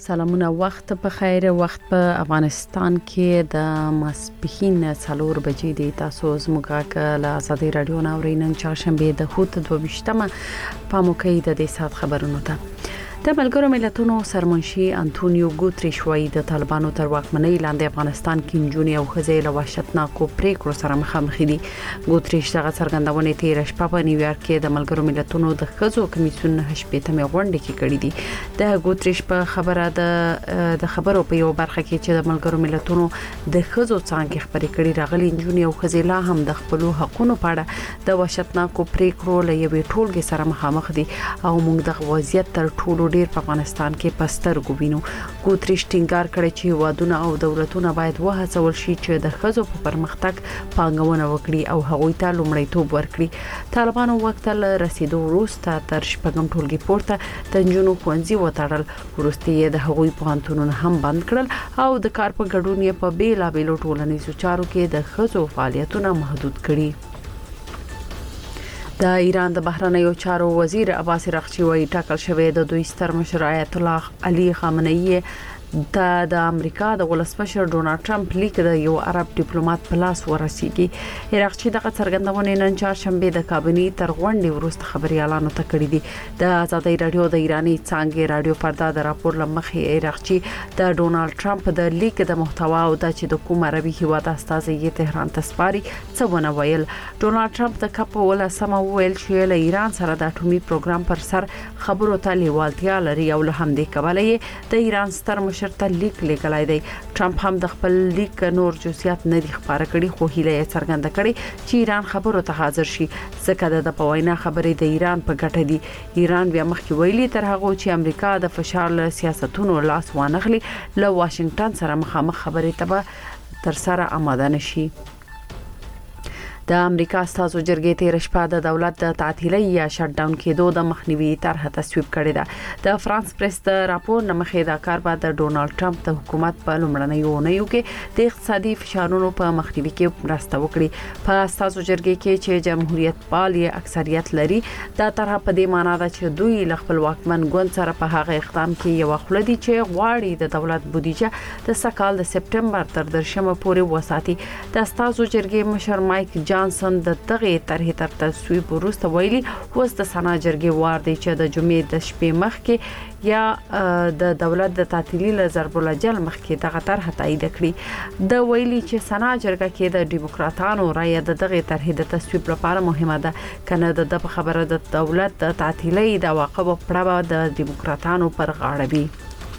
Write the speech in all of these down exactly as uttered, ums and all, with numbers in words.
سلامونه وخت په خیر. وخت په افغانستان کې د ماسپښین څلور بجې دی. تاسو زموږه له آزادي رادیو ناورینن چهارشنبه د خوت دوه ویشتمه په موقع د دې سات خبرونو ته د ملګرو ملتونو سرمنشي انټونیو ګوتریش وايي د طالبانو تر واکمنۍ لاندې افغانستان کې جنونی او خزې له وحشتناکو پریکړو سره مخامخ دي. ګوتریش دغه څرګندونه تیر شپه په نیویارک کې د ملګرو ملتونو د خزو کمیسیون هشپېتمه غونډه کې کړې دي. د ګوتریش په خبره د د خبرو په یو برخه کې چې د ملګرو ملتونو د خزو څنګه خبرې کړي راغلي جنونی او خزې لا هم د خپل حقوقو په اړه د وحشتناکو پریکړو له یوې ټولګې سره مخامخ دي او موږ د وضعیت تر ټولو ډیر په افغانستان کې پستر ګوینو. ګوتریش ټینګار کړی چې وادونه او دولتونه باید وهڅول شي چې د خزو په پرمختګ پانګونه وکړي او هغوی ته لومړیتوب ورکړي. طالبانو وخت له رسیدو وروسته تر شپږم ټولګي پورته د جنونو ښوونځي وتړل. وروسته یې د هغوی پوهنتونونه هم بند کړل او د کار په ګډون یې په بیلابیلو ټولنیزو چارو کې د خزو فعالیتونه محدود کړي. د ایران د بهرنیو چارو وزیر عباس اراغچی وايي ټاکل شوی د دوی ستر مشر آیت الله علي خامنه‌ای د د امریکا د ولسمشر ډونالد ټرمپ لیک د یو عرب ډیپلوماټ په لاس ورسیږي. اراغچی دغه څرګندونه نن چهارشنبه د کابینې تر غونډې وروسته خبريالانو ته کړې دي. د آزادۍ رادیو د ایرانی څنګه رادیو پردا د راپور لمخې اراغچی د ډونالد ټرمپ د لیک د محتوا او د چې د کوم عربي هیواد استازي تهران ته سپاري څه ونه ویل. ډونالد ټرمپ د کپ ولسمه ویل چې له ایران سره د اټومي پروګرام پر سر خبرو ته لیوالتیا لري او له همدې کبله د ایران ستر شرط لیک لیکلای دی. ټرمپ هم د خپل لیک نور جزئیات نه دي خبره کړي خو هیله یې څرګنده کړي چې ایران خبرو ته حاضر شي ځکه د پوینا خبرې د ایران په ګټه دي. ایران بیا مخکې ویلي تر هغه چې امریکا د فشار له سیاستونو لاس وانغلي له واشنگټن سره مخامخ خبرې ته تر سره آماده نشي. د امریکا استازو جرګې تیر شپه د دولت د تعطیلي یا شټ ډاون کېدو د مخنیوي طرح تصویب کړی ده. د فرانس پریس د راپور نمخې دا کار بعد د ډونالد ټرمپ د حکومت په لومړنیو اونیو کې د اقتصادي فشارونو په مخنیوي کې مرسته وکړي. په استازو جرګې کې چې جمهوریت پال یې اکثریت لري دا طرح په دې معنی ده چې دوی ل خپل واکمن ګوند سره په هغه اقدام کې یو خلدي چې غواړي د دولت بودیجه د سکهال د سپټمبر تر درشمه پورې وساتي. د استازو جرګې مشر مایک جانسن د دغه طرح تر تصویب وروسته ویلي اوس د سنا جرګې وار دی چې د جمعې د شپې مخ کې یا د دولت د تعطیلي له ضرب الجل مخ کې دغه طرح تایید کړي. د ویلي چې سنا جرګه کې د ډیموکراتانو رائے د دغه طرح د تصویب لپاره مهمه ده کنه د خبره د دولت د تعطیلي د واقعو پړه د ډیموکراتانو پر غاړه وي.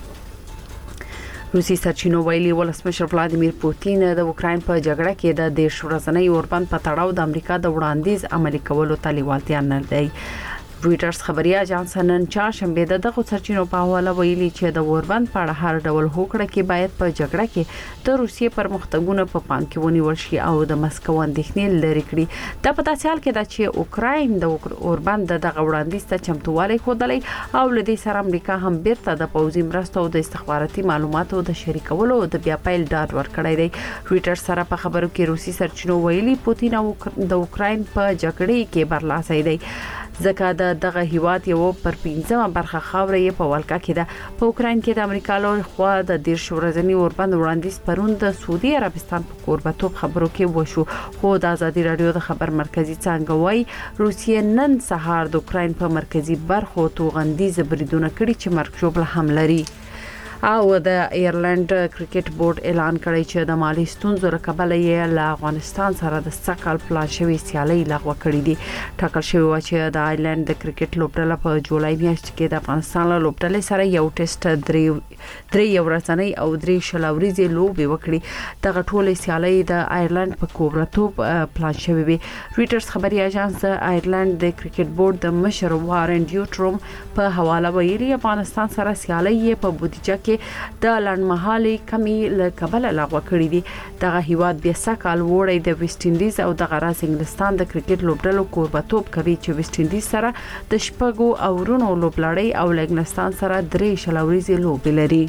روسي سرچینو ویلي ولسمشر ولادیمیر پوتین د اوکرين په جګړه کې د دیش ورځنۍ اوربند په تړاو د امریکا د وړاندیز عملي کولو ته لیوالتیا نه لري. رويټرز خبري اژانس نن چهارشنبه د دغه سرچینو په حواله ویلي چې د اوربند په اړه هر ډول هوکړه کې باید په جګړه کې د روسیې پرمختګونه په پام کې ونیول شي او د مسکو اندېښنې لري کړي. د پتا سیال کې د چې اوکرين د اوربند دغه وړاندیز ته چمتووالی خودلې او لدې سره امریکا هم بیرته د پوځي مرستو او د استخباراتي معلوماتو د شریکولو د بیا پیل ډاډ ورکړی دی. رويټرز سره په خبرو کې روسي سرچینو ویلي پوتین او د اوکرين په جګړه کې برلاسي دی ځکه د دغه هیواد یو پر پنځمه برخه خاورې په ولکه کې ده. په اوکرين کې د امریکا له خوا د دیش ورځنی اوربند وړاندیز پرون د سعودي عربستان په قربتوب خبرو کې وشو خو د آزادي رادیو د خبر مرکزی څنګه وای روسیې نن سهار د اوکرين په مرکزی برخو توغندیز بریدونه کړي چې مرګ ژوبله هم لري. او د ایرلند کرکټ بورډ اعلان کړی چې د مالی ستونزو رکبل یې له افغانستان سره د سکهال پلان شوی سیالي لغوه کړې دي. ټاکل شوی و چې د ایرلند د کرکټ لوبډله په جولای میاشت کې د افغانستان له لوبډلې سره یو ټیسټ درې درې ورځنۍ او درې شلوريزي لوبي وکړي. دغه ټولې سیالي د ایرلند په کوبرتوب پلان شوی وي. رويټرز خبري اژانس د ایرلند د کرکټ بورډ د مشر وارن ډیوټروم په حواله ویلي افغانستان سره سیالي په بودیجه کې د لړمحالي کمی له کبل لغوه کړی دي. دغه هیواد بیا سکهال وړي د ویسټ انډیز او د غراس انګلستان د کرکټ لوبډلو کوربتوب کوي چې ویسټ انډیز سره د شپږو او رونو لوبلړۍ او انګلستان سره درې شلوريزي لوبې لري.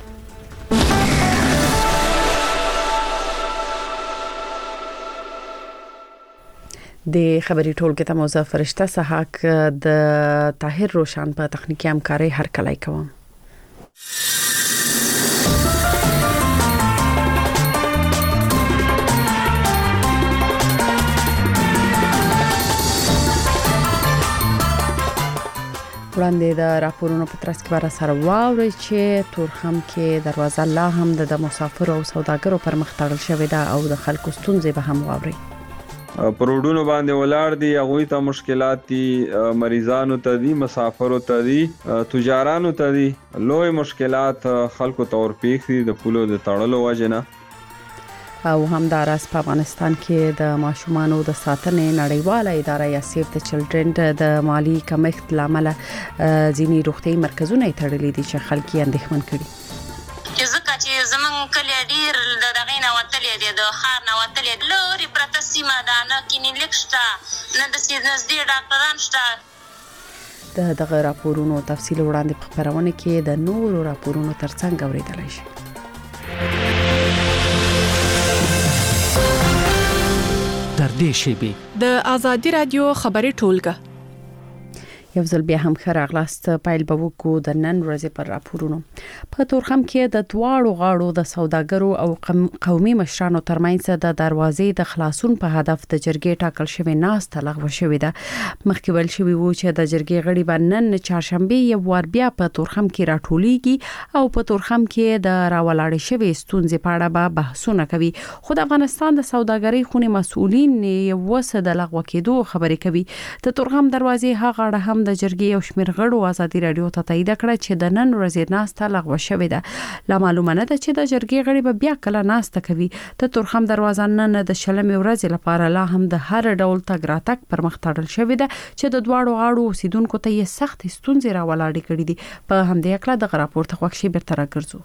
د خبري ټولګي ته موضوع فرشته سحاق د طاهر روشن په تخنیکی همکاري هر کله کوم. وړاندې د راپورونو په ترڅ کې بار سره واوري چې تورخم کې دروازه لا هم د مسافر او سوداګرو پر مخ تړل شوې ده او د خلکو ستونزې به هم واوري. پروډونو باندې ولاړ دي، هغه ته مشکلات دي، مریضانو ته دي، مسافرو ته دي، تجارانو ته دي، لوی مشکلات خلکو ته ورپېښ دي د پولو د تړلو وجنه. او همداراز په افغانستان کې د ماشومانو د ساتنې نړیواله اداره یا سیف د چلډرن د مالی کمښت لامل ځینی روغتي مرکزونه تړلي دي چې خلک یې اندېښمن کړي. ځکه چې زمون کلی ډیر د دغه نه وتلې دي، د خار نه وتلې دي، لوري پرته سیمه ده، نه کلینیک شته، نه د نږدې ډاکټران شته. د دغه راپورونو تفصیل وړاندې په خبرونه کې د نورو راپورونو ترڅنګ اوریدلای شئ. در دې شیبې د آزادي رادیو خبري ټولګه یو ځل بیا هم خراغلاست پایل به وکړو د نن ورځې پر راپورونو. په تورخم کې د دواړو غاړو د سوداګرو او قومي مشرانو ترمنځ د دروازې د خلاصون په هدف د جرګې ټاکل شوی ناست لغوه شوې ده. مخکې ویل شوی و چې د جرګې غړي به نن چهارشنبه یو وار بیا په تورخم کې راټولیږي او په تورخم کې د راولاړې شوی ستونزې په اړه به بحثونه کوي. خو د افغانستان د سوداګرۍ خونې مسؤلین یو وسه د لغوه کېدو خبرې کوي. د تورخم دروازې هغه اړه هم د جرګې او شمیر غړو آزادي رادیو ته تایید کړه چې د نن ورځې ناسته لغوه شوې ده. لا معلومه نه ده چې د جرګې غړي به بیا کله ناسته کوي. د تورخم دروازه نن د شلمې ورځې لپاره لا هم د هر ډول تګ راتګ پر مخ تړل شوې ده چې د دواړو غاړو اوسیدونکو ته یې سخت ستونزې راولاړې کړې دي. په همدې اکله د راپور ته خوښ شي بیرته راګرځو.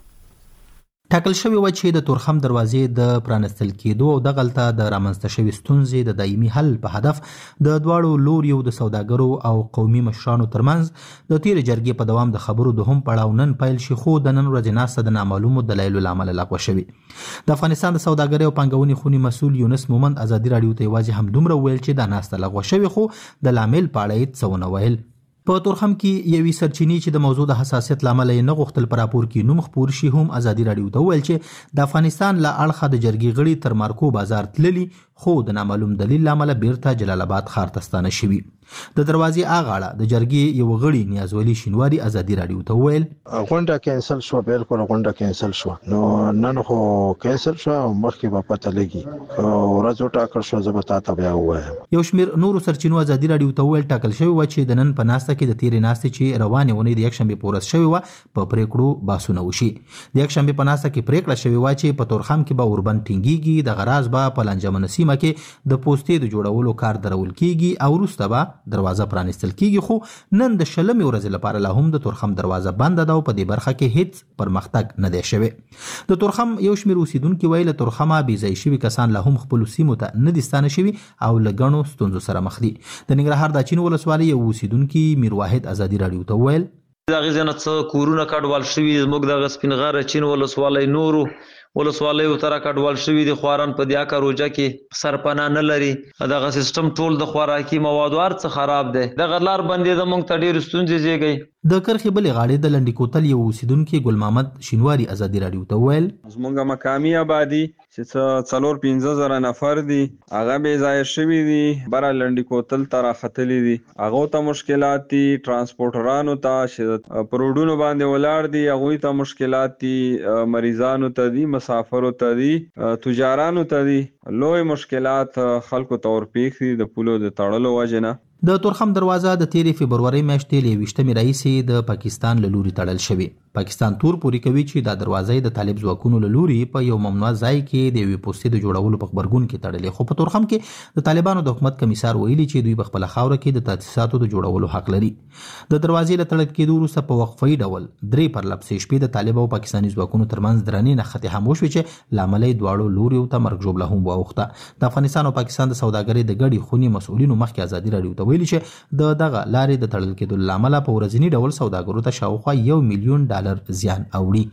ټاکل شوی و چې د تورخم دروازې د پرانستل کېدو او د غلطه د رامنځته شوی ستونزې د دایمي حل په هدف د دواړو لوریو د سوداګرو او قومي مشرانو ترمنځ د تیر جرګې په دوام د خبرو د هم پړاو نن پیل شي، خو د نن ورځې ناسته د نامعلومو دلایلو لامل لغوه شوی. د افغانستان د سوداګرۍ او پانګونې خونې مسؤل یونس مومند آزادي رادیو ته یوازې هم دومره ویل چې دا ناسته لغوه شوی، خو د لامل په اړه یې څه ونه ویل. په تورخم کې یوې سرچینې چې د موضوع د حساسیت لامل یې نه غوښتل په راپور کې نوم خپور شي هم آزادي رادیو ته ویل چې د افغانستان له اړخه د جرګې غړي تر مارکو بازار تللي، خو د نامعلوم دلیل لامل بیرته جلال آباد ښار ته ستانه شوي. د دروازې اغاړه د جرګې یو غړي نیازولي شینواری آزادي رادیو ته ویل غونډه کینسل شو، بالکل غونډه کینسل شو. نو نن خو کینسل شو، مخکې به پته لګي ورځ ټاکل شو، زه به تاسو بیا وایم. یو شمیر نورو سرچینو آزادي رادیو ته ویل ټاکل شوی و چې د نن په ناسته کې د تیرې ناستې چې روانې ونې د یکشنبې په ورځ شوی و په پریکړو باسونه وشي. د یکشنبې په ناسته کې پریکړه شوی و چې په تورخم کې به اوربند ټینګيږي، د غراز به په لنجمن سیمه کې د پوسټې د جوړولو کار درول کیږي او وروسته به دروازه پرانستل کیږي. خو نن د شلمې ورځې لپاره لا هم د تورخم دروازه بند ده او په دې برخه کې هیڅ پرمختګ نه دی شوی. د تورخم یو شمیر اوسیدونکو ویل تورخمه بې ځای شوي کسان لا هم خپل سیمو ته نه دي ستانه شوي او له ګڼو ستونزو سره مخ دي. د ننګرهار د اچین ولسوالۍ یو اوسیدونکي میر واحد آزادي رادیو ته ویل دا غزنه څه کورونه کډوال شوي، زموږ د سپینغار اچین ولسوالۍ نورو ولسوالیو تر کډوال شوي دي. خواران په دیا کا روجه کې سرپنا نه لري، دغه سیستم ټول د خوراکي موادو ارڅ خراب دی. دغه لار باندې د مونږ ته ډېر ستونزې زیږي. د کرخې بلې غاړې د لنډي کوتل یو اوسیدونکي ګل محمد شینواری آزادي رادیو ته ویل زمونږ مقامي آبادی چې څلور پنځه زره نفر دي هغه بې ځای شوي دي، بره لنډي کوتل ته راختلي دي، هغه ته مشکلات دي. ترانسپورټرانو ته چې پروډونو باندې ولاړ دي هغه ته مشکلات دي، مریضانو ته دي، مسافرو ته دي، تجارانو ته دي، لوی مشکلات خلکو ته ورپېښ دي د پولو د تړلو وجنه. د تورخم دروازه د تیرې فبرورۍ میاشتې له یویشتمې راهیسې د پاکستان له لوري تړل شوې. پاکستان تور پوري کوي چې دا دروازه د طالب ځواکونو له لوري په یو ممنوع ځای کې د یوې پوستې د جوړولو په خبرګون کې تړلې. خو په تورخم کې د طالبانو د حکومت کمیسار ویلي چې دوی په خپل خاوره کې د تاسیساتو د جوړولو حق لري. د دروازې له تړل کېدو وروسته په وقفي ډول درې پرلپسې شپې د طالب او پاکستاني ځواکونو ترمنځ درنې نښتې هم وشوې چې لامل یې دواړو لوریو ته مرګ ژوبله هم واوښته. د افغانستان او پاکستان د سوداګرۍ د ګډې خونې مسؤلینو مخکې آزادي رادیو ته ویلي چې د دغه لارې د تړل کېدو لامل په ورځنی ډول سوداګرو ته شاوخوا یو میلیون ډالر زیان اوړي.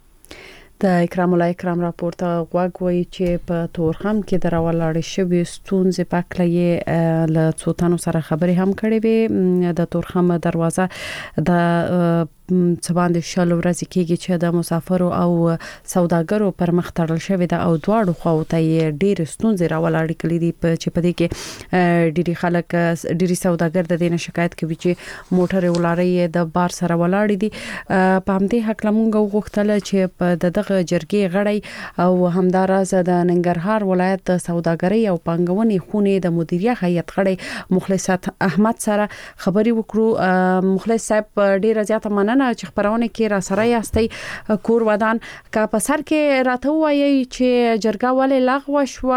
د اکرام الله اکرام راپورته غوږ وایي چې په تورخم کې د راولاړې شوې ستونزې په اړه یې له څو تنو سره خبرې هم کړې وې. د تورخم دروازه د څه باندې شل ورځې کېږي چې د مسافرو او سوداګرو پر مخ تړل شوی د او دواړو خواته یې ډېر ستونزې راولاړې کړې دي چې په دې کې ډېری خلک ډېری سوداګر د دې شکایت کوي چې موټر ولاري د بار سره ولاړې دي. په همدې حق لمونږ غوښتل چې په دغه جرګې غړي او همداراز د ننګرهار ولایت د سوداګرۍ او پانګونې خونې د مدیریت هیئت غړي مخلص احمد سره خبري وکړو. مخلص صاحب ډیره زیاته مننه چې خبرونه کې را سره یاستئ. کور ودان کا په سر کې راته وایي چې جرګه ولې لغوه شو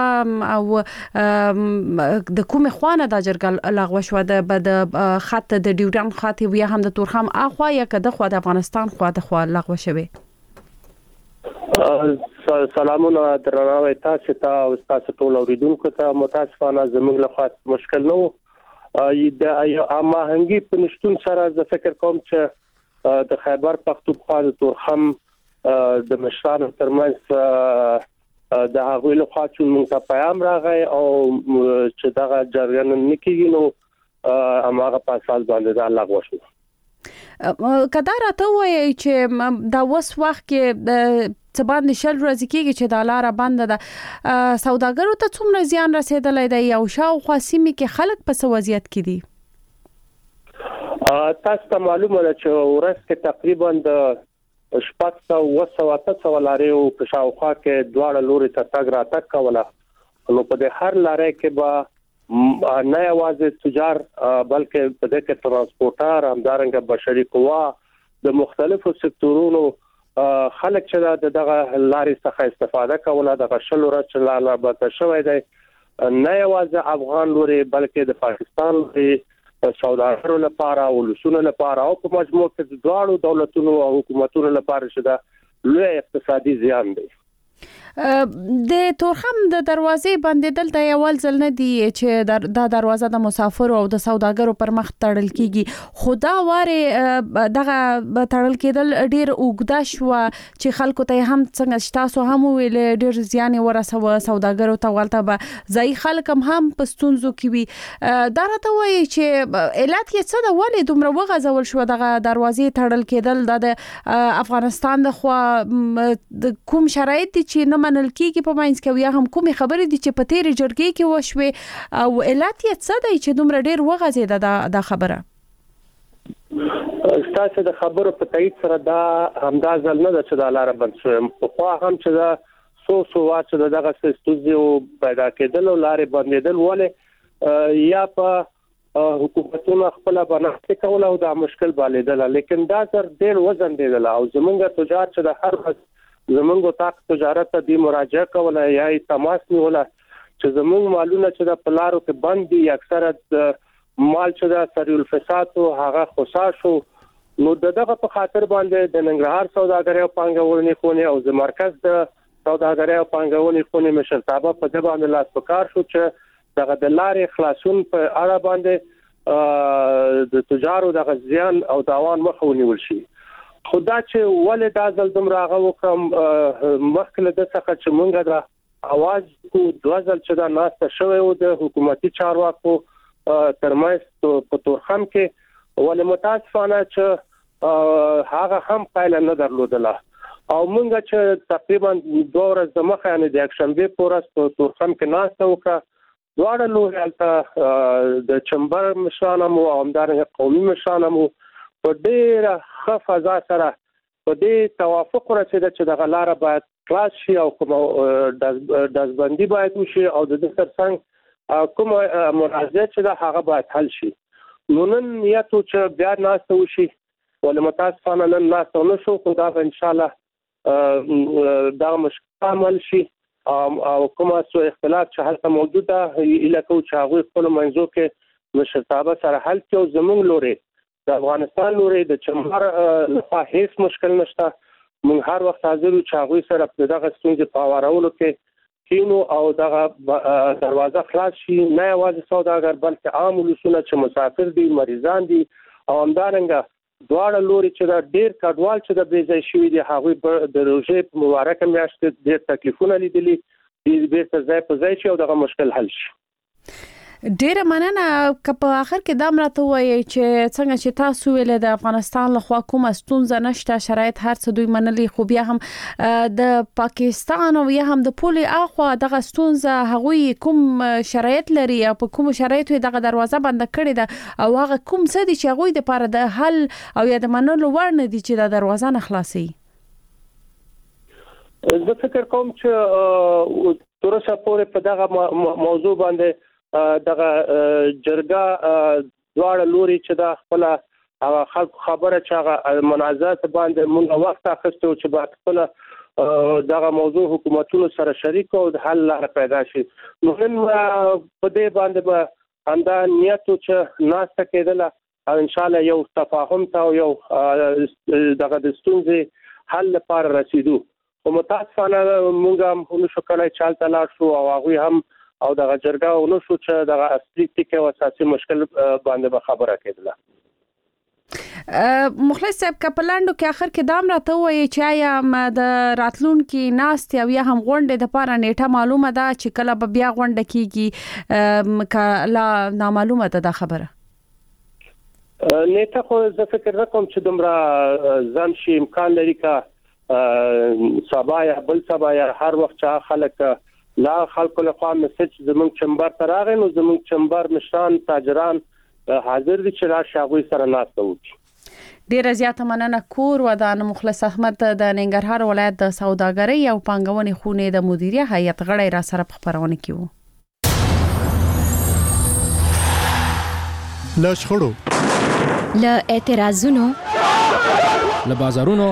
او د کومه خوانه د جرګه لغوه شو د بد خط د ډیوران خط یا هم د تورخم اخوا یا کده خو د افغانستان خو د خو لغوه شوی. سلامونه درناوی تاسو ته او تاسو ټول اوریدونکو ته. متاسفانه زموږ لخوا مشکل نو د اما هنګي په نشټون سره زه فکر کوم چې د خیبر پختونخوا د تورخم د مشرانو ترمنځ د هغوی لخوا چې موږ ته پیغام راغی او چې دغه جریان نکېږي نو هغه په اساس باندې دا لغوه شو. کدا راته وایي چې دا وس وخت کې د څبان نشل ورځ کېږي چې د لار بند ده سوداګرو ته څومره زیان رسیدلی دی او شاوخوا سیمې کې خلک په وضعیت کې دي؟ تاسو ته معلومه ده چې ورځ کې تقریبا د شپږ سوه اوه سوه اته سوه لاریو په شاوخوا کې دواړه لوري ته تګ راتګ کوله. نو په دې هر لارې کې به نه یوازې تجار بلکې په دې کې ترانسپورټر همدارنګه بشري قوا د مختلفو سکتورونو خلک چې دغه لارې څخه استفاده کوله. د شل ورځې چې لاله به شوی دی نه یوازې افغان لوري بلکې د پاکستان لوري سوداګرو لپاره او لسونو لپاره او په مجموع کې د دواړو دولتونو او حکومتونو لپاره چې دا لوی اقتصادي زیان دی. د تورخم د دروازې بندیدل د یوال ځل نه دی چې دا دروازه د مسافرو او د سوداګرو پر مخ تړل کیږي. خدا واره دغه تړل کېدل ډیر اوږده شو چې خلکو ته هم څنګه تاسو هم ویل ډیر زیان ورسوه سوداګرو ته ولته به ځای خلک هم پستونزو کې وي. دا راته وایي چې علت یې څه ده ولې دومره وغځول شو دغه دروازې تړل کېدل د افغانستان د خوا کوم شرایط دي چې منل کیږي په ماینس کې یا هم کومې خبرې دي چې په تیرې جرګې کې وشوي او علت یې څه دی چې دومره ډیر وغځېده دا دا خبره؟ تاسو د خبرو په تایید سره دا همدا ځل نه ده چې دا لاره بند شوې. پخوا هم چې دا څو څو وخت چې دغه ستونزې پیدا کېدل او لارې بندېدل ولې یا په حکومتونو خپل بنسټ کول او دا مشکل بالیدل، لیکن دا زر ډیر وزن دیدل او زمونږ تجار چې د هر وخت زمونږ تاک تجارت ته دی مراجعه کوله یا تماس نیوله چې زمونږ مالونه چې د پلارو کې بند دي اکثره مال چې د سریع الفساد او هغه خصا شو. نو دغه په خاطر باندې د ننګرهار سوداګرۍ او پانګونې خونې او د مرکز د سوداګرۍ او پانګونې خونې مشرتابه په دې باندې لاس پکار شو چې دغه د لارې خلاصون په اړه باندې د تجارو د غزيان او تاوان مخه ونیول شي. خدا چې ولې دا ځل دومره هغه وکم مخکله د څخه چې مونږ دا اواز کو دوه ځل چې دا ناسته شوی او د حکومتي چارواکو ترمنځ په تورخم کې ولې متاسفانه چې هغه هم پایله نه درلودله او مونږ چې تقریبا دوه ورځې مخه یعنی د یکشنبه پورس په تورخم کې ناسته وکړه. دواړه لوري هلته د چمبر مشرانو او همدارنګه قومي مشرانو په ډېره ښه فضا سره په دې توافق ورسېده چې دغه لاره باید خلاص شي او کوم دزبندي باید وشي او د دې ترڅنګ کوم منازعه چې ده هغه باید حل شي. نو نن نیت و چې بیا ناسته وشي ولې متاسفانه نن ناسته ونه شو خو دا به انشاءالله دغه مشکل عمل شي او کومه څه اختلاف چې هلته موجود ده ایله کوو چې هغوی خپلو منځو کې مشرتابه سره حل کړي او زموږ لورې د افغانستان لوري د چمبر لخوا هیڅ مشکل نشته. موږ هر وخت حاضر یو چې هغوی سره په دغه ستونزې په هوارولو کې کینو او دغه دروازه خلاص شي. نه یوازې سوداګر بلکې عام ولسونه چې مسافر دي مریضان دي او همدارنګه دواړه لوري چې دا ډیر کډوال چې د بېځای شوي دي هغوی د روژې په مبارکه میاشت ډیر تکلیفونه لیدلي دي بیرته ځای په ځای شي او دغه مشکل حل شي. ډیره مننه که په اخر کې دا مرته وایي چې څنګه چې تاسو ویل د افغانستان له خوا کومه ستونزه نشته شرایط هر څه دوی منلي خو بیا هم د پاکستان او یا هم د پولي اخوا دغه ستونزه هغوی کوم شرایط لري او په کوم شرایطو دغه دروازه بند کړې ده او هغه کوم څه دي چې هغوی د لپاره د حل او یا د منلو وړ نه دي چې د دروازه نه خلاصي. زه فکر کوم چې تر اوسه پورې په دغه موضوع باندې دغه جرګه دواړه لوري چې دا خپل خلک خبره چې هغه منازعات باندې موږ وخت اخیستو چې با خپل دغه موضوع حکومتونو سره شریک او د حل لاره پیدا شي. نو نن په دې باندې به انده نیتو چې ناسته کېدله او ان شاء الله یو تفاهم ته یو دغه د ستونزې حل لپاره رسیدو. او متاسفانه موږ هم نشو کولای چالت لاړ شو او هغه هم او دغه جرګه ونو شو چې دغه اصلي ټکی او اساسي مشکل باندې به خبره کېدله. مخلص صاحب کپلاندو کې اخر کې دام راته وایي چې آیا د راتلون کې ناست او یا هم غونډه د پاره نیټه معلومه ده چې کله به بیا غونډه کیږي کله نامعلومه ده دا خبره. نیټه خو زه فکر نکوم چې دومره ځان شي امکان لري که سبا یا بل سبا یا هر وخت چې خلک لا خلکو له خوا میسج زمونږ چمبر ته راغی نو زمونږ چمبر مشران تاجران حاضر دي چې راشي هغوی سره ناسته وکړي. ډیره زیاته مننه. کور ودان مخلص احمد د ننګرهار ولایت د سوداګرۍ او پانګونې خونې د مدیریه هیئت غړی را سره په خبرونه کې وو. له شخړو، له اعتراضونو، له بازارونو،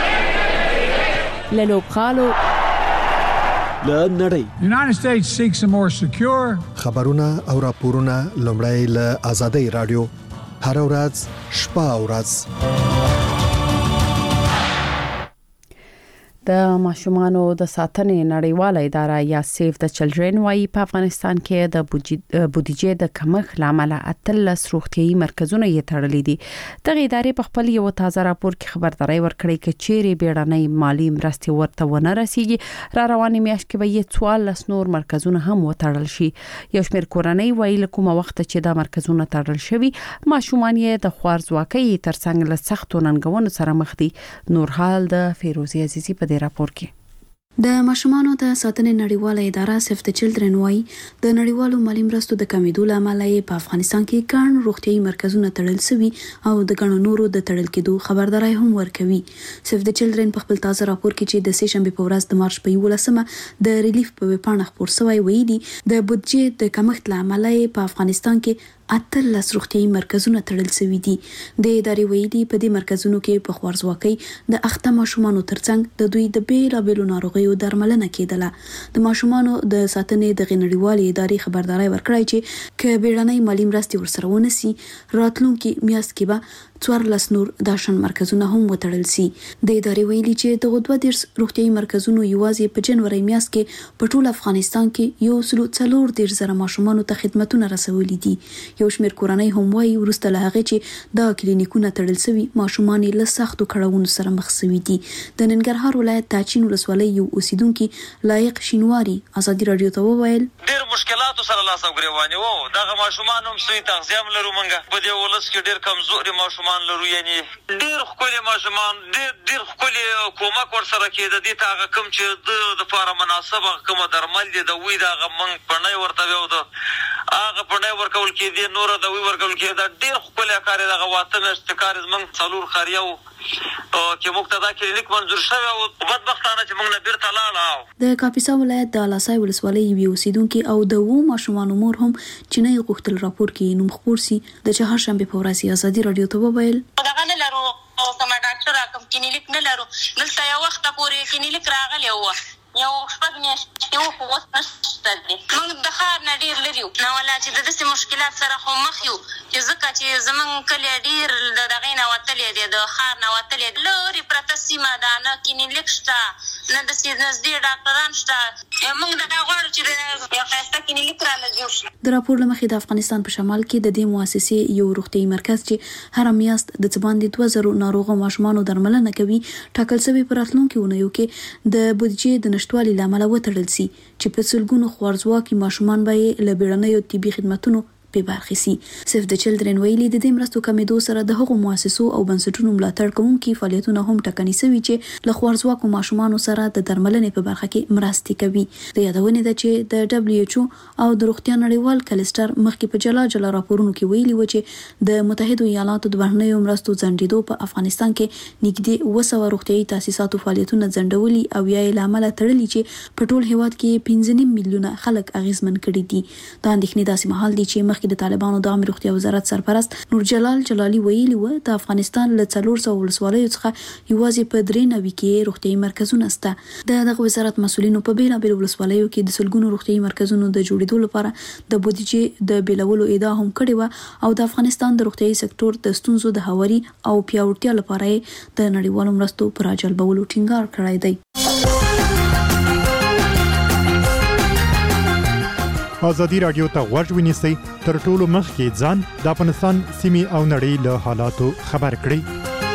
له لوبغالو، له نړۍ. United States seeks a more secure. خبرونه او راپورونه لومړی له آزادۍ رادیو هر ورځ شپه او ورځ. د ماشومانو د ساتنې نړیواله اداره یا سیف د چلډرن وايي په افغانستان کې د بودیجې د کمښت لامل اتلس روغتيایي مرکزونه یې تړلي دي. دغه ادارې په خپل یو تازه راپور کې خبرداري ورکړې چې چیرې بیړنۍ مالی مرستې ورته ونه رسیږي را روانې میاشت کې به یې څوارلس نور مرکزونه هم وتړل شي. یو شمېر کورنۍ وايي له کومه وخت چې دا مرکزونه تړل شوي ماشومان یې د خوارځواکۍ ترڅنګ له سختو ننګونو سره مخ دي. نور حال د فیروزي عزیزي په راپور کې. د ماشومانو د ساتنې نړیواله اداره سیف د چلډرن وايي د نړیوالو مالی مرستو د کمیدو لامل یې په افغانستان کې ګڼ روغتيایي مرکزونه تړل شوي او د ګڼو نورو د تړل کېدو خبرداري هم ورکوي. سیف د چلډرن په خپل تازه راپور کې چې د سه شنبه په ورځ د مارچ په یولسمه د ریلیف په ویبپاڼه خپور شوی ویلي د بودجې د کمښت لامل یې په افغانستان کې اتلس روغتيایي مرکزونه تړل شوي دي. د ادارې ویلي په دې مرکزونو کې په خوارځواکۍ د اخته ماشومانو ترڅنګ د دوی د بیلابېلو ناروغیو درملنه کېدله. د ماشومانو د ساتنې د نړیوالې ادارې خبرداري ورکړی چې ک بیړنۍ مالی مرستې ورسره ونسي راتلونکي میاشت کې به څوارلس نور داشن مرکزونه هم وتړل شي. د ادارې ویلي چې د دوه دیرش روغتيایي مرکزونو یوازې په جنوري میاشت کې په ټول افغانستان کې یو سلو څلور دیرش زره ماشومانو ته خدماتونه رسولي دي. یو شمېر کورنۍ هم وايي وروسته له هغه چې دا کلینیکونه تړل شوي ماشومان له سختو کړاوونو سره مخ شوي دي. د ننګرهار ولایت تاچین ولسوالۍ یو اوسیدونکي لایق شینواری ازادي رادیو ته وویل ډېر مشکلاتو سره لاس او ګریوانې وو. دغه ماشومان هم سوی تغذیه هم لرو موږ په دې ولس کې ډېر کمزوري ماشومان لرو یعنی ډېر ښکلي ماشومان ډېر ډېر ښکلي کومک ورسره کېده دې ته هغه کوم چې د دپاره مناسب هغه کومه درمل دي د وی د هغه موږ پړنی ورته ویو د هغه پړنی ورکول کېدې نوره د وی ورکول کېده ډېر ښکلی کار یې دغه واته میاشتې کار یې زموږ څلور خریه وو چې موږ ته دا کلینیک منظور شوی او بدبختانه چې موږ نه بیرته لاړه. د کاپیسا ولایت د الاسای ولسوالۍ یوې اوسیدونکي او د اوو ماشومانو مور هم چې نه یې غوښتل راپور کې نوم خپور سي د چهارشنبې په ورځ ازادي رادیو ته وویل دغه نه لرو او کوم ډاکټر کوم کلینیک نه لرو دلته یو وخت پورې کلینیک راغلی و یو شپږ میاشتې وو خو اوس نشته دی. موږ د ښار نه ډېر لرې یو نو ولا چې د داسې مشکلات سره خو مخ یو چې ځکه چې زموږ کلی ډېر د دغې نه وتلی دی د ښار نه وتلی دی. لرې پرته سیمه ده نه کلینیک شته نه داسې نږدې ډاکټران شته. موږ دا غواړو چې د یو ښایسته کلینیک راله جوړ شي. د راپور له مخې د افغانستان په شمال کې د دې مؤسسې یو روغتیایي مرکز چې هره میاشت د څه باندې دوه زره ناروغو ماشومانو درملنه کوي ټاکل شوی په راتلونکي اونیو کې د بودیجې د نشټوالي لامل وتړل سي چې په سلګونو خوارزواکي ماشومان به له بیړنیو طبي خدماتونو په برخه سي. سیف د چلډرن ویلي د دې مرستو کمیدو سره د هغو مؤسسو او بنسټونو ملاتړ کوونکي فعالیتونه هم ټکني شوي چې له خوارزواکو ماشومانو سره د درملنې په برخه کې مرستې کوي. د یادونې ده چې د دبليو ایچ او او د روغتیا نړیوال کلستر مخکې په جلا جلا راپورونو کې ویلي و چې د متحده ایالاتو د بهرنیو مرستو ځنډېدو په افغانستان کې نږدې اوه سوه روغتیايي تاسیساتو فعالیتونه ځنډولي او یا یې له امله تړلي چې په ټول هیواد کې پنځه نیم میلیونه خلک اغیزمن کړي دي. دا اندېښنې داسې مهال دي چې د طالبانو د عامه روغتیا وزارت سرپرست نور جلال جلالي ویلي و د افغانستان له څلور سوه ولسوالیو څخه یوازې په درې نوي کې روغتیايي مرکزونه شته. د دغه وزارت مسؤلینو په بیلابیلو ولسوالیو کې د سلګونو روغتیايي مرکزونو د جوړېدو لپاره د بودیجې د بیلولو ادعا هم کړې و او د افغانستان د روغتیايي سکتور د ستونزو د هواري او پیاوړتیا لپاره د نړیوالو مرستو پر راجلبولو ټینګار کړی دی. ازادي راډیو ته غوږ ونیسئ تر ټولو مخکې ځان د افغانستان سیمې او نړۍ له حالاتو خبر کړئ.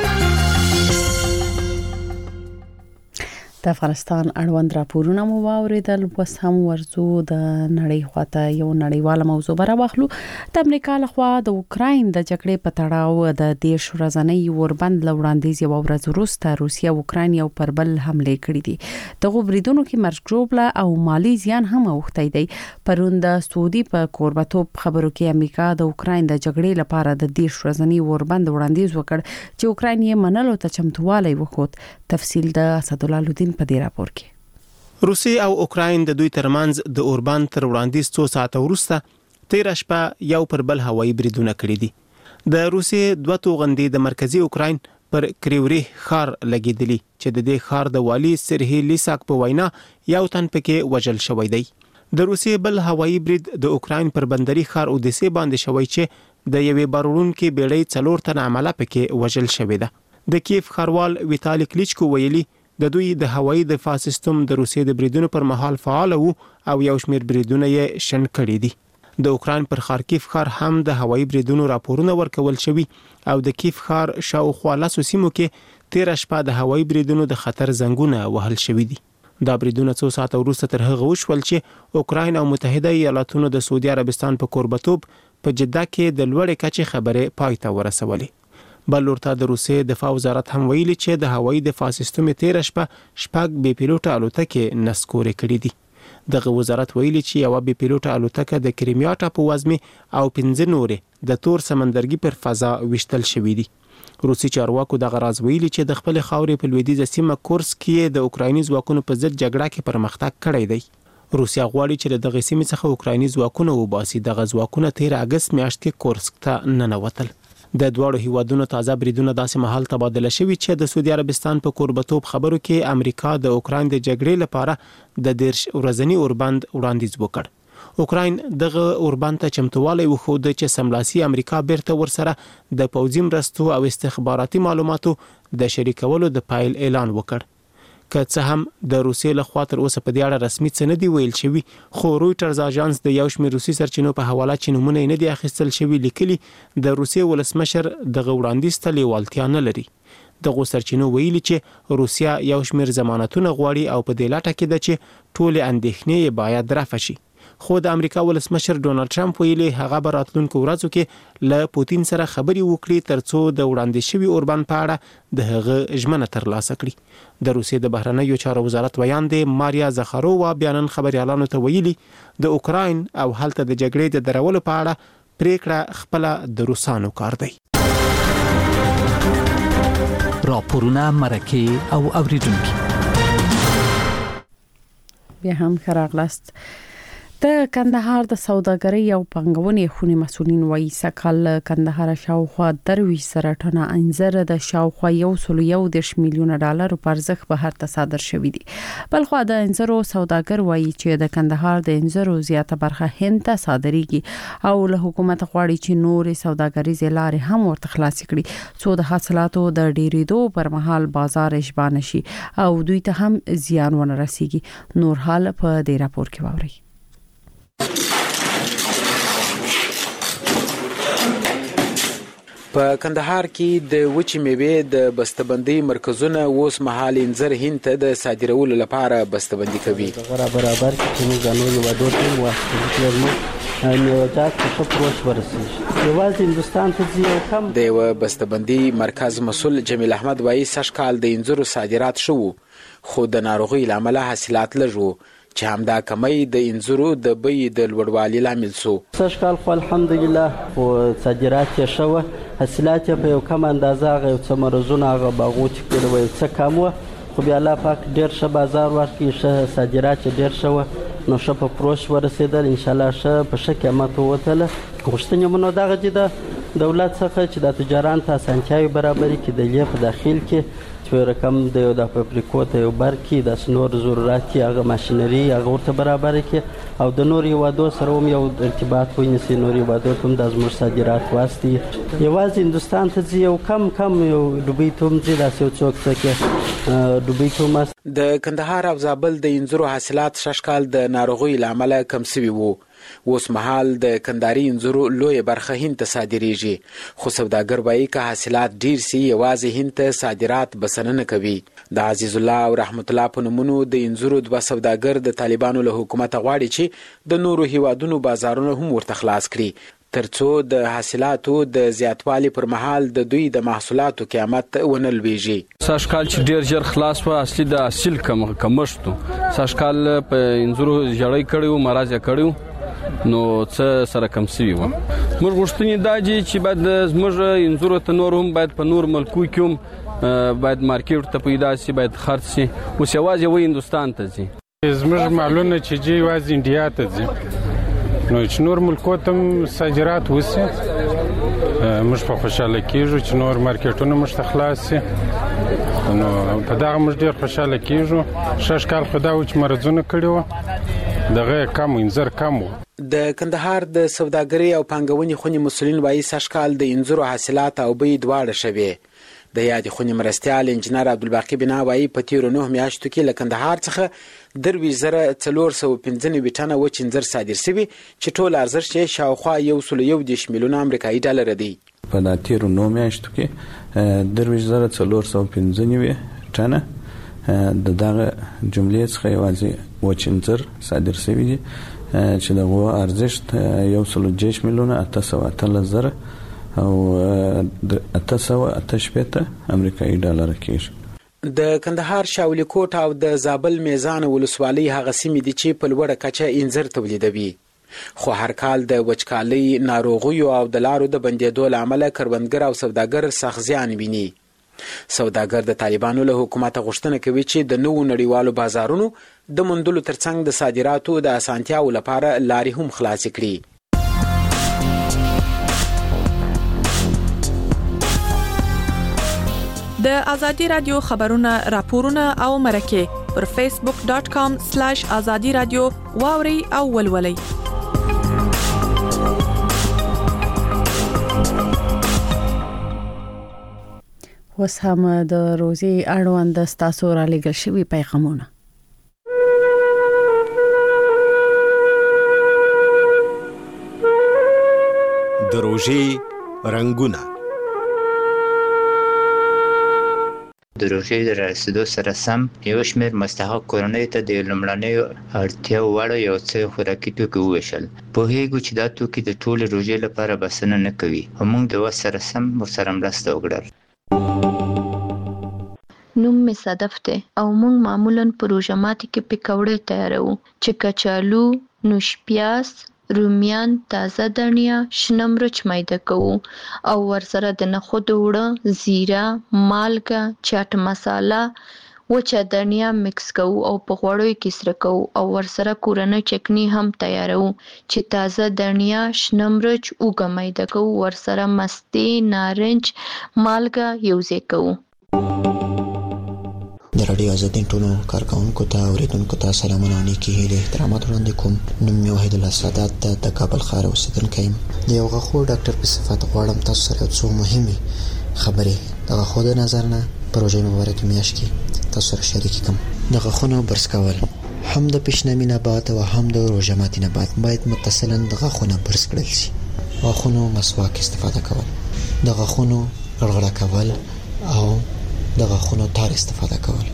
د افغانستان اړوند راپورونه مو واوریدل. اوس هم ورزو د نړۍ خواته یو نړیواله موضوع به راواخلو. د امریکا لخوا د اوکراین د جګړې په تړاو د دیش ورځنۍ اوربند له وړاندیز یو ورځ وروسته روسیا او اوکراین یو پر بل حمله کړې دي. دغه بریدونو کې مرګ ژوبله او مالی زیان هم اوښتی دی. پرون د سعودي په کوربتوب خبرو کې امریکا د اوکراین د جګړې لپاره د دیش ورځنۍ اوربند وړاندیز وکړ چې اوکراین یې منلو ته چمتووالی وښود. تفصیل د اسد الله لودین په دې راپور کې. روسیه او اوکراین د دوی ترمنځ د اوربند تر وړاندیز څو ساعته وروسته تیر شپه یو پر بل هوایي بریدونه کړي دي. د روسیې دوه توغندې د مرکزی اوکراین پر کریوري ښار لګیدلی چې د دې ښار د والی سرهی لیساک په وینا یو تن پکې وژل شوی دی. د روسیې بل هوایي برید د اوکراین پر بندري ښار اودیسه باندې شوی چې د یوې بارونکې بیړۍ څلور تن عمله پکې وژل شوی ده. د کیف ښاروال ویتالی کلیچکو ویلي د دوی د هوایي دفاع سیستم د روسیې د بریدونو پر مهال فعال وو او یو شمېر بریدونه یې شنډ کړي دي. د اوکراین پر خارکیف ښار هم د هوایي بریدونو راپورونه ورکول شوي او د کیف ښار شاوخوا لسو سیمو کې تیر شپه د هوایي بریدونو د خطر زنګونه وهل شوي دي. دا بریدونه څو ساعته وروسته تر هغه وشول چې اوکراین او متحده ایالاتونو د سعودي عربستان په کوربتوب په جده کې د لوړې کچې خبرې پای ته ورسولې. بل ورته د روسیې دفاع وزارت هم ویلي چې د هوایي دفاع سیستم تیر شپه شپږ بې پیلوټه الوتکې نسکورې کړې دي. دغه وزارت ویلي چې یو بې پیلوټه الوتکه د کریمیا ټاپووزمې او پنځه نورې د تور سمندرګي پر فضا وشتل شوې دي. روسي چارواکو دغه راز ویلي چې د خپل خاورې په لویدیځه سیمه کورسک کې د اوکرایني ځواکونو په ضد جګړه کې پرمختګ کړی دی. روسیا غواړي چې دغه سیمې څخه اوکرایني ځواکونه وباسي. دغه ځواکونه تیر اگست میاشت کې کورسک ته ننوتل. د دوړو هیوادونو تازه بریدونه داسې محل تبادله شوي چې د سعودي عربستان په کوربتوب خبرو کې امریکا د اوکراین د جګړې لپاره د دیرش ورځنی اوربند وړاندیز وکړ. اوکراین دغه اوربند ته چمتووالی وښود چې سملاسي امریکا بیرته ورسره د پوځي مرستو او استخباراتي معلوماتو د شریکولو د پایل اعلان وکړ. که څه هم د روسیې لخوا تر اوسه په دې اړه رسمي څه نه دی ویل شوي، خو رویټرز اژانس د یو شمېر روسي سرچینو په حواله چې نومونه یې نه دي اخیستل شوي لیکلي د روسیې ولسمشر دغه وړاندیز ته لیوالتیا نه لري. دغه سرچینو ویلي چې روسیا یو شمېر ضمانتونه غواړي او په دې لټه کې ده چې ټولې اندېښنې یې باید رفع شي. خو د امریکا ولسمشر ډونالد ټرمپ ویلي هغه به راتلونکو ورځو کې له پوتین سره خبرې وکړي ترڅو د وړاندې شوي اوربند په اړه د هغه ژمنه ترلاسه کړي. د روسیې د بهرنیو چارو وزارت ویان دی ماریا زخارووا بیانن خبريالانو ته ویلي د اوکراین او هلته د جګړې د درولو په اړه پریکړه خپل د روسانو کار دی. راپورونه مرکه او اوریدونکو بیا هم خراغلاست. د کندهار د سوداګرۍ او پنګونې خونې مسولین وایي سکهال کندهار شاوخوا درویش سره ټنه انځر د شاوخوا یو سل یو دېرش میلیونه ډالر په ارزښت بهر ته صادر شوی دي. بلخوا د انځرو سوداګر وایي چې د کندهار د انځرو زیاته برخه هند ته صادریږي او له حکومت غواړي چې نورې سوداګریزې لارې هم ورته خلاص کړي څو د حاصلاتو د ډیریدو پر مهال بازار اشباه نشي او دوی ته هم زیان ونه رسیږي. نور حال په دې راپور کې واورئ. په کندهار کې د وچې میوې د بسته‌بندۍ مرکزونه اوس مهال انځر هند ته د صادرولو لپاره بسته‌بندي کوي. برابر کې چې موږ د نورو هېوادو ته واستوي موږ میوه‌جات په ښه پروش ورسېږي. یوازې هندوستان ته ځي او کم د یوه بسته‌بندي مرکز مسؤل جمیل احمد وایي سږ کال د انځرو صادرات ښه وو، خو د ناروغۍ له امله حاصلات لږ وو چې همدا کمی د انځرو د بیې د لوړوالي لامل شو. سږ کال خو الحمدلله خو صادرات یې ښه وه، حاصلات یې په یو کم اندازه هغه یو څه مرزونه هغه باغو چې کړي وه یو څه کم وه، خو بیا الله پاک ډېر ښه بازار ورکړي، ښه صادرات یې ډېر ښه وه، نو ښه په فروش ورسېدل، انشاءالله ښه په ښه قیمت ووتله. غوښتنې مو نو دغه چې د دولت څخه چې د تجارانو ته اسانتیاوې برابرې کړي، د لیې په داخل کې چې یو رقم د یو د فابریکو ته یو برکې داسې نور ضرورت یې هغه ماشینري هغه ورته برابره کړي او د نورو هېوادو سره هم یو ارتباط ونیسي، نورو هېوادو ته هم دا زموږ صادرات واستوي. یوازې هندوستان ته ځي یو کم کم یو دوبۍ ته هم ځي، داسې یو څوک څه کې دوبۍ ته هم. د کندهار او زابل د انځرو حاصلات شش کال د ناروغۍ له امله کم سوي وو. اوس مهال د کندهاري انځرو لویه برخه هند ته صادریږي، خو سوداګر وایي که حاصلات ډیر سي یوازې هند ته صادرات بسنه نه کوي. د عزیز الله او رحمت الله په نومونو د انځرو دوه سوداګر د طالبانو له حکومت غواړي چې د نورو هیوادونو بازارونه هم ورته خلاص کړي ترڅو د حاصلاتو د زیاتوالي پر مهال د دوی د محصولاتو قیمت ونه لویږي. سږ کال چې ډیر ژر خلاص و اصلي د حاصل کم کمښت و، سږ کال په انځرو ژړۍ کړی و، مرض یې کړی و، نو څه سره کم سوي وو. موږ غوښتنې دا دي چې باید زموږ انځرو ته نور هم باید په نور ملکو کې هم باید مارکیټ ته پیدا سي، باید خرڅ سي، اوس یوازې وایي هندوستان ته ځي. زموږ مالونه چې ځي یوازې انډیا ته ځي، نو چې نور ملکو ته هم صادرات وسي موږ په خوشحاله کېږو چې نور مارکیټونه موږ ته خلاص سي، نو په دغه موږ ډېر خوشحاله کېږو. شش کال خو دا و چې مرضونه کړي وو، دغه کم انځر کم وو. د کندهار د سوداګرۍ او پانګونې خونې مسؤلین وایي سږ کال د انځرو حاصلات او بیې دواړه ښه وې. د یادې خونې مرستیال انجینر عبدالباقي بنا وایي په تیرو نهو میاشتو کې له کندهار څخه درویشت زره څلور سوه پنځه نوي ټنه وچ انځر صادر سوي چې ټول ارزښت یې شاوخوا یو سل یو دېرش میلیونه امریکایي ډالره دی. په دا تیرو نهو میاشتو کې درویشت زره څلور سوه پنځه نوي ټنه د دغه جملې څخه یوازې وچ انځر صادر سوي دي چې دغه ارزښت یو سل دېرش میلیونه اته سوه اتلس زره او اته سوه اته شپېته امریکایي ډالره کېږي. د کندهار شاولی کوټ او د زابل میزان ولسوالۍ هغه سیمې دي چې په لوړه کچه انځر تولیدوي، خو هر کال د وچکالۍ، ناروغیو او د لارو د بندېدو له امله کروندګر او سوداګر سخت زیان ویني. سوداګر د طالبانو له حکومت غوښتنه کوي چې د نوو نړیوالو بازارونو د موندلو ترڅنګ د صادراتو د اسانتیاو لپاره لارې هم خلاصې کړي. د ازادي رادیو خبرونه، راپورونه او مرکه پر فیسبوک ډاٹ کام سلیش ازادي رادیو واوري او ولولئ. اوس هم د روزي اړوند ستاسو را لېږل شوي پیغامونه. د روژې رنګونه. د روژې د رسیدو سره سم یو شمېر مستحق کورنیو ته د لومړنیو اړتیاو وړ یو څه خوراکي توکي وویشل. پوهېږو چې دا توکي د ټولې روژې لپاره بسنه نه کوي او موږ د وس سره سم ورسره مرسته وکړل. نوم می صدف دی او موږ معمولا په روژه ماتي کې پکوړې تیاروو چې کچالو، نوش پیاز، رومیان، تازه دڼیا، شنه مرچ میده کوو او ورسره د نخودو اوړه، زیره، مالګه، چاټ مساله، وچه دڼیا مکس کوو او په غوړیو کې سره کوو او ورسره کورنۍ چکنی هم تیاروو چې تازه دڼیا، شنه مرچ، اوږه میده کوو، ورسره مستې، نارنج، مالګه یوځای کوو. د رادیو آزادۍ ټولو کارکوونکو ته اوریدونکو ته سلامونه او نیکې هیلې احترامات وړاندې کوم. نوم مې وحید الله سادات ده، د کابل ښار اوسېدونکی یم. د یو غاښو ډاکټر په صفت غواړم تاسو سره یو څو مهمې خبرې د غاښو د نظر نه په روژې مبارکې میاشت کې تاسو سره شریکې کړم. د غاښونو برس کول هم د پیشنمي نه بعد او هم د روژه ماتي نه بعد باید متصلاً د غاښونه برس کړل شي. غاښونو مسواک استفاده کول د غاښونو غړغړه کول او د غاښونو تار استفاده کول.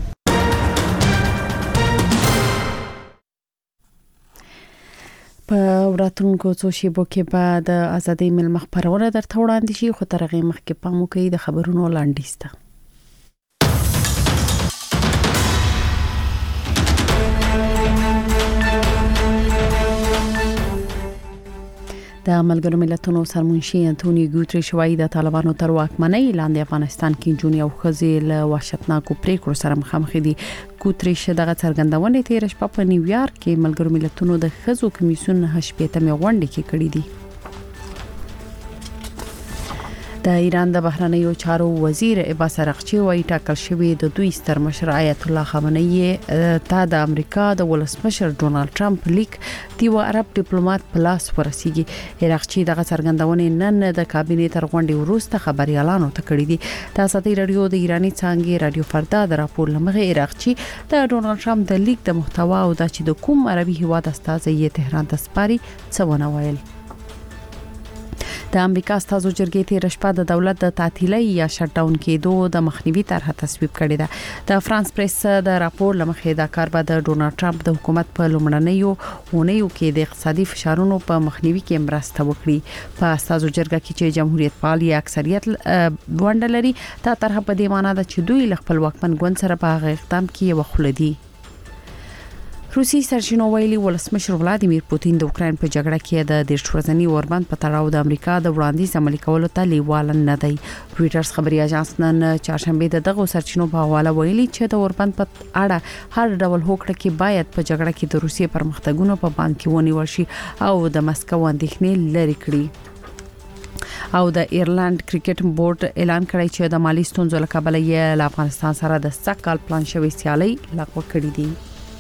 په وراتونکو څو شیبو کې بعد ازادي مل مخبرونه درته وړاندې شي، خو ترغه مخکې پام وکړئ د خبرونو لاندې سته. د ملګرو ملتونو سرمنشي انټونیو ګوتریش وايي د طالبانو تر واکمنۍ لاندې افغانستان کې جونې او خزي له وحشتناکو پریکړو سره مخامخ دي. ګوتریش دغه څرګندونه تیر شپه په نیویارک کې ملګرو ملتونو د خزو کمیسیون هشپېتمې غونډه کې کړې دي. د ایران د بهرنیو چارو وزیر عباس ارغچی وايي ټاکل شوی د دوی ستر مشر آیت الله خامنه‌ای ته د امریکا د ولسمشر ډونالد ټرمپ لیک دیو عرب ډیپلوماټ پلاس ورسیږي. ارغچی دغه څرګندونه نن د کابینې تر غونډې وروسته خبريالانو ته کړې دي. د ازادي رادیو د ایرانی څانګې رادیو فردا د راپور لمغه ارغچی د ډونالد ټرمپ د لیک د محتوا او د چې د کوم عربي هیواد استازي یې تهران ته سپاري څونه ویل. د امریکا استازو جرګې تیر شپه د دولت د تعطیلۍ یا شټ ډاون کېدو د مخنیوي طرح تصویب کړی ده. د فرانس پریس د راپور لمخې دا کار به د ډونالد ټرمپ د حکومت په لومړنیو اونیو کې د اقتصادي فشارونو په مخنیوي کې مرسته وکړي. په استازو جرګه کې چې جمهوریت پال یا اکثریت ونډه لري، دا طرح په دې معنی ده چې دوی له خپل واکمن ګوند سره په هغه اقدام کې وخلدي. روسي سرچینو ویلي ولسمشر ولادیمیر پوتین د اوکرين په جګړه کې د دیرش ورځنی اوربند په تړاو د امریکا د وړاندیز عملي کولو ته لیوال نه دی. رويټرز خبري اژانس نن چهارشنبه د دغه سرچینو په حواله ویلي چې د اوربند په اړه هر ډول هوکړه کې باید په جګړه کې د روسي پرمختګونو په باندې کې ونیول شي او د مسکو اندېښنې لري کړي. او د ایرلند کرکټ بورډ اعلان کړی چې د مالی ستونزو له کبله یې له افغانستان سره د سکهال پلان شوی سیالي لغوه کړې دي.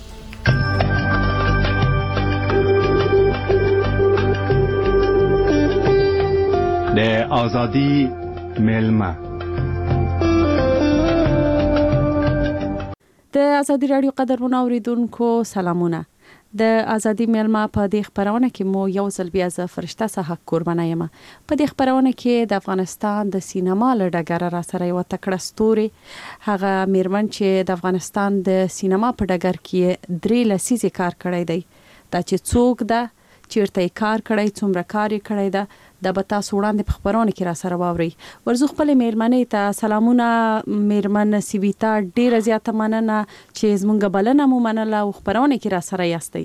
د ازادي ملما د ازادي رادیو قدرمن اوریدونکو سلامونه. د ازادي ملما په دې خبرونه کې مو یو ځل بیا ز فرشته صحه قربانه یم. په دې خبرونه کې د افغانستان د سینما لړګره را سره یو تکړه ستوري هغه میرمن چې د افغانستان د سینما په ډګر کې درې لسیزې کار کړی دی. دا چې څوک ده، چیرته کار کړی، څومره کار کړی ده، د بتا سوړاندې په خبرونه کې را سره واوري. ورزو خپل میرمنې ته سلامونه. میرمن سیویتا ډیره زیاته مننه چې زمونږ بلنه مو منله او خبرونه کې را سره یاستئ.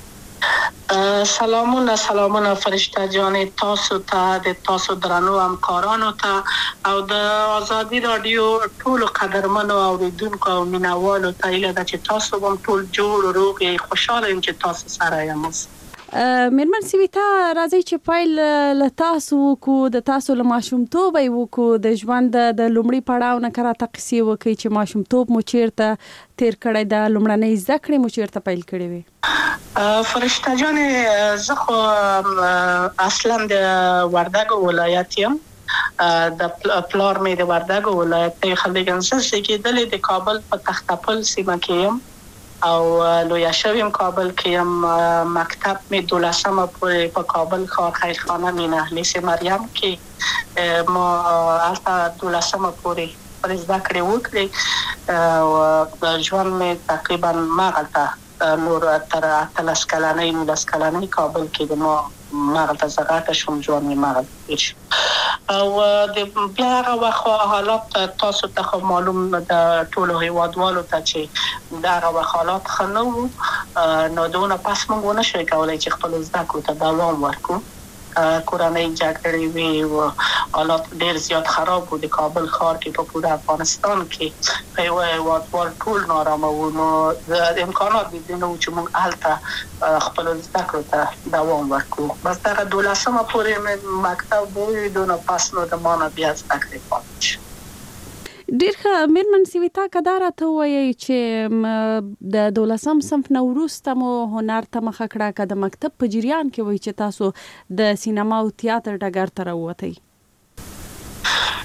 سلامونه سلامونه فرشته جان، تاسو ته د تاسو درنو همکارانو ته او د ازادي رادیو ټول قدرمنو اوریدونکو او مینوالو ته ایله ده چې تاسو هم ټول جوړ روغ خوشاله یم چې تاسو سره یم. میرمن سیویتا راځي چې پایل له تاسو کو د تاسو له ماشومتوب یو کو د ژوند د لومړي پړاو نه کرا تقسیم وکي چې ماشومتوب مو چیرته تیر کړی د لومړنۍ ذکر مو چیرته پیل کړی وي. فرشته جان، زه خو اصلا د وردګو ولایت یم. د پلار مې د وردګو ولایت ته خلګن سره کې د کابل په تختپل سیمه کې یم او لویا شویم کابل کې یم. مکتب می دولسمه پورې په کابل ښار خیرخانه مینه لیسه مریم کې ما البته دولسمه پورې پر زده کړې وکړې او ژوند می تقریبا مغلطه نور تر اتلس کلنۍ نولس کلنۍ کابل کې د ما مغلطه زغاته شوم ژوند می مغلطه شو او د بیا هغه وخت حالات تاسو ته معلوم د ټولو هیوادوالو ته چې دا هغه حالات خنو نو دونه پس موږ نشو کولای چې خپل زده کړو ته دوام ورکړو. کورنۍ جګړې وی او حالات ډېر زیات خراب وو د کابل ښار کې په پوره افغانستان کې په یو هیوادوال ټول نارامه وو. نو امکانات دې نه و چې موږ هلته خپل زده کړو ته دوام ورکړو. بس دا دولسمه پورې مکتب وو دونه پس نو د مانه بیا زده کړې پاتې شو. ډیر ښه. میرمن سیویتا کدار ته وایي چې د دولسم صنف نو وروسته مو هنر ته مخه کړه که د مکتب په جریان کې وایي چې تاسو د سینما او تیاتر ډګر ته راووتئ؟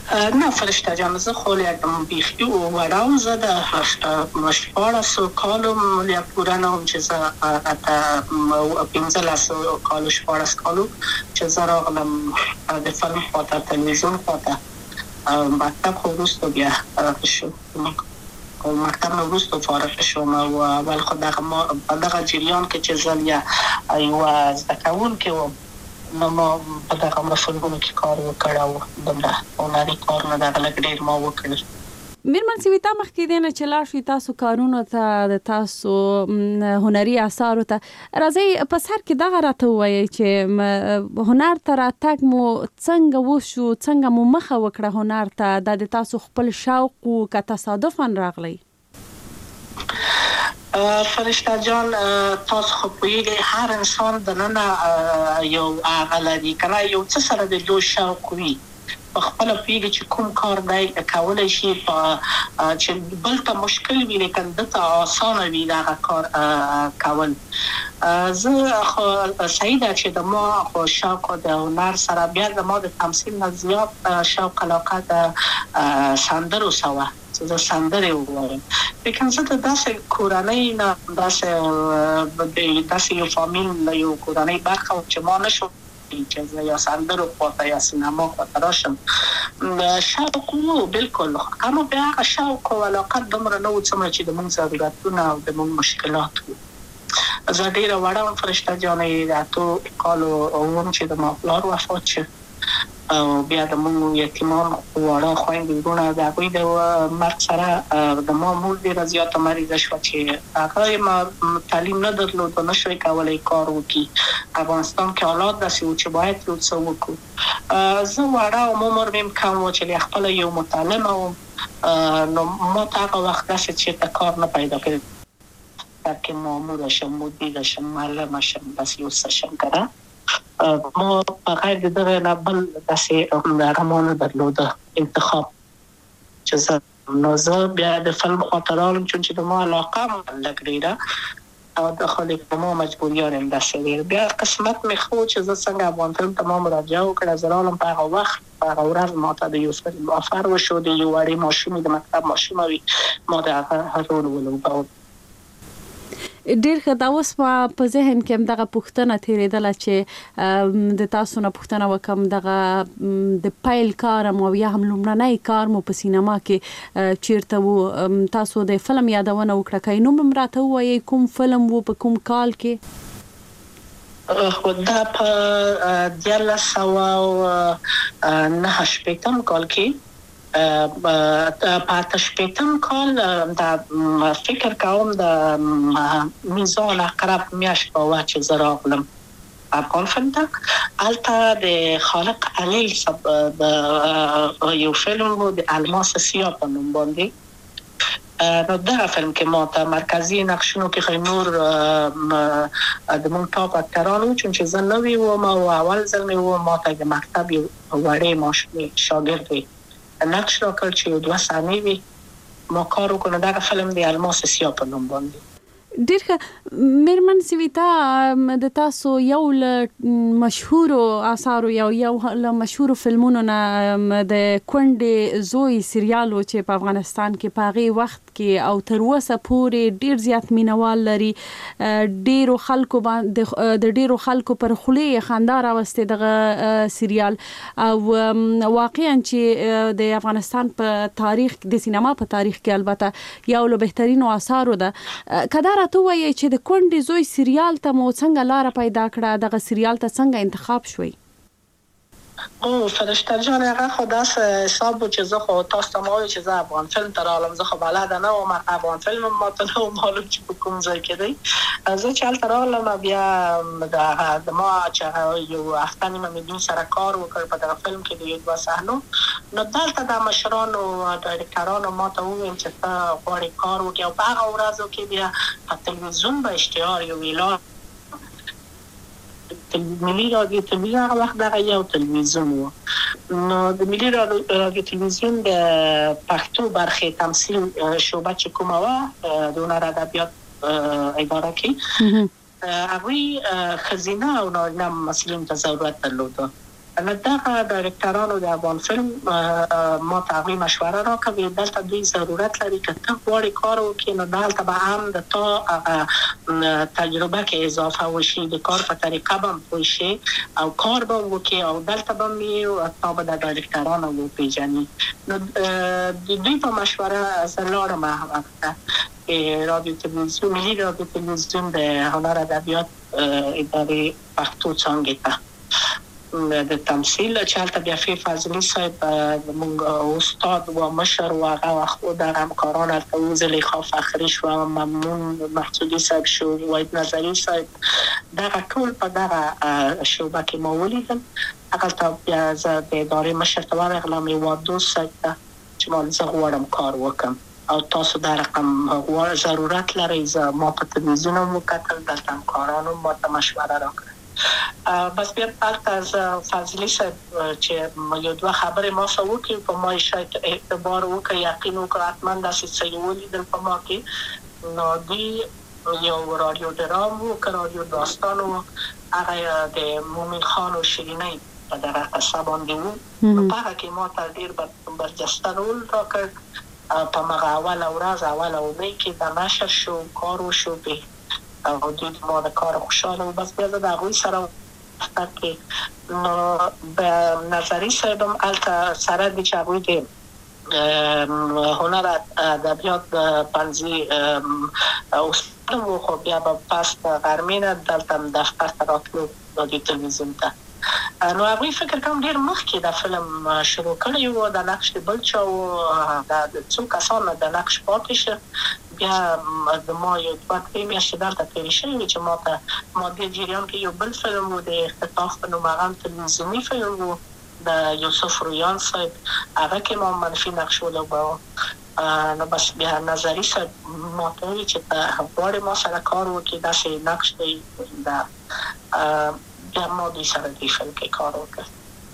نه فرشته جان زه خو یکم بیخی و وراو زه د شپاړسو کالو یا پوره نه وم چې زه اته پنځلسو کالو شپاړس کالو چې زه راغلم د فلم خواته تلویزیون خواته مکتب خو وروسته بیا فارغ شو او مکتب نه وروسته فارغ شوم او اول خو دغه په دغه جریان کې چې زه یا یوه زده کوونکې وم نو ما په دغه مسلګونو کې کار وکړ او دومره هنري کارونه دغه لږ ډېر ما وکړل. میرمن سویتا مخکې دی نه چې لاړ شئ تاسو کارونو ته د تاسو هنري اثارو ته راځئ په سر کې دغه راته ووایئ چې هنر ته راتګ مو څنګه وشو څنګه مو مخه وکړه هنر ته دا د تاسو خپل شوق و که تصادفاً راغلی؟ فرشته جان تاسو خو پوهیږئ هر انسان دننه یو هغه لري که نه یو څه سره د لوی شوق وي په خپله پوهیږي چې کوم کار دی کولی شي چې بل ته مشکل وي لیکن ده ته اسانه وي دغه کار کول. زه خو صحیح ده چې د ما خو شوق د هنر سره بیا د ما د تمثیل نه زیات شوق علاقه د سندرو سوه چې زه سندرې ووایم لیکن زه د داسې کورنۍ نه داسې داسې یو فامیل له یو کورنۍ برخه وم چې ما نشو چې زه یا سندرو خواته یا سینما خواته راشم شوق و بلکل اما بیا هغه شوق و علاقه دومره نه و څومره چې د مونږ ضرورتونه او د مونږ مشکلات وو. زه ډېره وړه وم فرشته جانې د اتو کالو وم چې د ما پلار وفات شو او بیا د مونږ یتیمان واړه خویندې وروڼه د هغوی د مرګ سره د ما مور ډېره زیاته مریضه شوه چې هغه ما تعلیم نه درلود او نه شوی کولی کار وکړي. افغانستان کې حالات داسې و چې باید یو څه وکړو. زه وړه وم عمر مې کم و چې خپله یو متعلمه وم نو ما ته هغه وخت داسې چې ته کار نه پیدا کړې بلکې ماموره شم مدیره شم معلمه شم داسې یو څه شم که ما بغیر د دغه نه بل داسې هغه ما نه درلوده انتخاب چې زه نو زه بیا د فلم خواته راغلم چون چې د ما علاقه هم لږ ډېره او د خلک د ما مجبوریان هم داسې ډېر بیا قسمت مې ښه و چې زه څنګه افغان فلم ته ما مراجعه وکړه زه راغلم په هغه وخت په هغه ورځ ما ته د یو فلم آفر وشو د یو وړې ماشومې د مکتب ماشومه وي ما د هغه رول ولوباوه. ډیر ښه دا اوس په ذهن کې هم دغه پوښتنه تېرېدله چې د تاسو نه پوښتنه وکړم دغه د پیل کار او یا هم لومړنی کار مو په سینما کې چیرته و تاسو د فلم یادونه وکړه که نوم هم راته ووایئ کوم فلم و په کوم کال کې؟ خو دا په دیارلس سوه نهه شپېتم کال کې په اته شپېتم کال د فکر کوم د میزان اقرب میاشت په وخت چې زه راغلم افغان فلم ته هلته د خالق علیل د یو فلم و د الماس سیاه په نوم باندې نو دغه فلم کې ما ته مرکزي نقشونو کې خو نور د مونږ ټاپ اکتران وو چون چې زه نوی وم او اول ځل مې و ما ته د مکتب یو وړې ماشومې شاګرد وي نقش را کړ چې یو دوه صحنې وي ما کار وکړو دغه فلم د الماس سیاه په نوم باندې. ډېر ښه میرمن سویتا د تاسو یو له مشهورو اثارو یو یو له مشهورو فلمونو نه د کونډې زوی سریال و چې په افغانستان کې په هغې وخت کې او تر اوسه پورې ډېر زیات مینوال لري ډېرو خلکو باندې د ډېرو خلکو پر خولې یې خندا راوستې دغه سریال او واقعا چې د افغانستان په تاریخ د سینما په تاریخ کې البته یو له بهترینو اثارو ده. که راته وایي چې د کونډې زوی سریال ته مو څنګه لاره پیدا کړه دغه سریال ته څنګه انتخاب شوی؟ او فرشته جان هغه خو داسې حساب و چې زه خو تاسو ته ما وایي چې زه افغان فلم ته راغلم زه خو بلده نه وم افغان فلم هم ماته نه و معلوم چې په کوم ځای کې دی زه چې هلته راغلم بیا د ما چې یو هفته نیمه مې دوی سره کار وکړ په دغه فلم کې د یو دوه صحنو نو دلته د مشرانو ډایرکټرانو ما ته وویل چې ته غواړې کار وکړې او په هغه ورځو کې بیا په تلویزیون به اشتهار یو اعلان ملي رادیو تلویزیون هغه وخت دغه یو تلویزیون و نو د ملي رادیو تلویزیون د پښتو برخې تمثیل شعبه چې کومه وه د هنر ادبیات اداره کې هغوی ښځینه او نارینه ممثلینو ته ضرورت درلوده نو دغه ډایرکټرانو د افغان فلم ما ته هغوی مشوره راکوي دلته دوی ضرورت لري که ته غواړې کار وکړې نو دلته به هم د تا هغه تجربه کې اضافه وشي د کار په طریقه به هم پوه شي او کار به وکړې او دلته به هم یې تا به د ډایرکټرانو وپېژني نو د دوی په مشوره زه لاړم هغه ته رادیو تلویزیون ملي رادیو تلویزیون د هنر ادبیات ادارې پښتو څانګې ته د تمثیل چې هلته بیا فی فضلي صاحب زموږ استاد و مشر و هغه خو دغه همکاران هلته و زلیخا فخري شوه ممنون محسودي صاحب شو وحید نظري صاحب دغه ټول په دغه شعبه کې ما ولیدل هغلته بیا زه د ادارې مشر ته ورغلم هېواد دوست صاحب ته چې ما زه غواړم کار وکړم او تاسو دا رقم ضرورت لرئ زه ما په تلویزیون هم وکتل دلته همکارانو ما ته مشوره راکړه بس بیا هلته از فضلي صاحب چې یو دوه خبرې ما سره وکړي په ما شاید اعتبار وکړي یقین وکړه حتما داسې څه یې ولیدل په ما کې نو دوی یو رادیو ډرام و که رادیو داستان و هغه د مومن خان و شیرینۍ په دغه قصه باندې و نو په هغه کې ما ته ډېر برجسته رول راکړ په مغه اوله ورځ اوله اونۍ کې دا نشر شو کار وشو پې او دوی ما د کار خوشحاله و بس بیا زه د هغوی سره وفتر کې نو به نظري صاحب هم هلته سره دي چې هغوی د هنر ادبیات پنځي استاد و خو بیا به پس د غرمې نه دلته هم دفتر ته راتلو رادیو تلویزیون ته نو هغوی فکر کوم ډېر مخکې د فلم شروع کړی و د نقش د بل چا و د څو کسانو د نقش پاتې شه بیا د ما یو دوه درې میاشتې دلته تېرې شوې وې چې ما ته ما دې جریان کې یو بل فلم و د اختطاف په نوم هغه هم تلویزیوني فلم و د یوسف رویان صاحب هغه کې ما منفي نقش ولوباوه نو بس بیا نظري صاحب ما ته وویل چې ته غواړې ما سره کار وکړې داسې نقش دی د بیا ما دوی سره دې فلم کې کار وکړ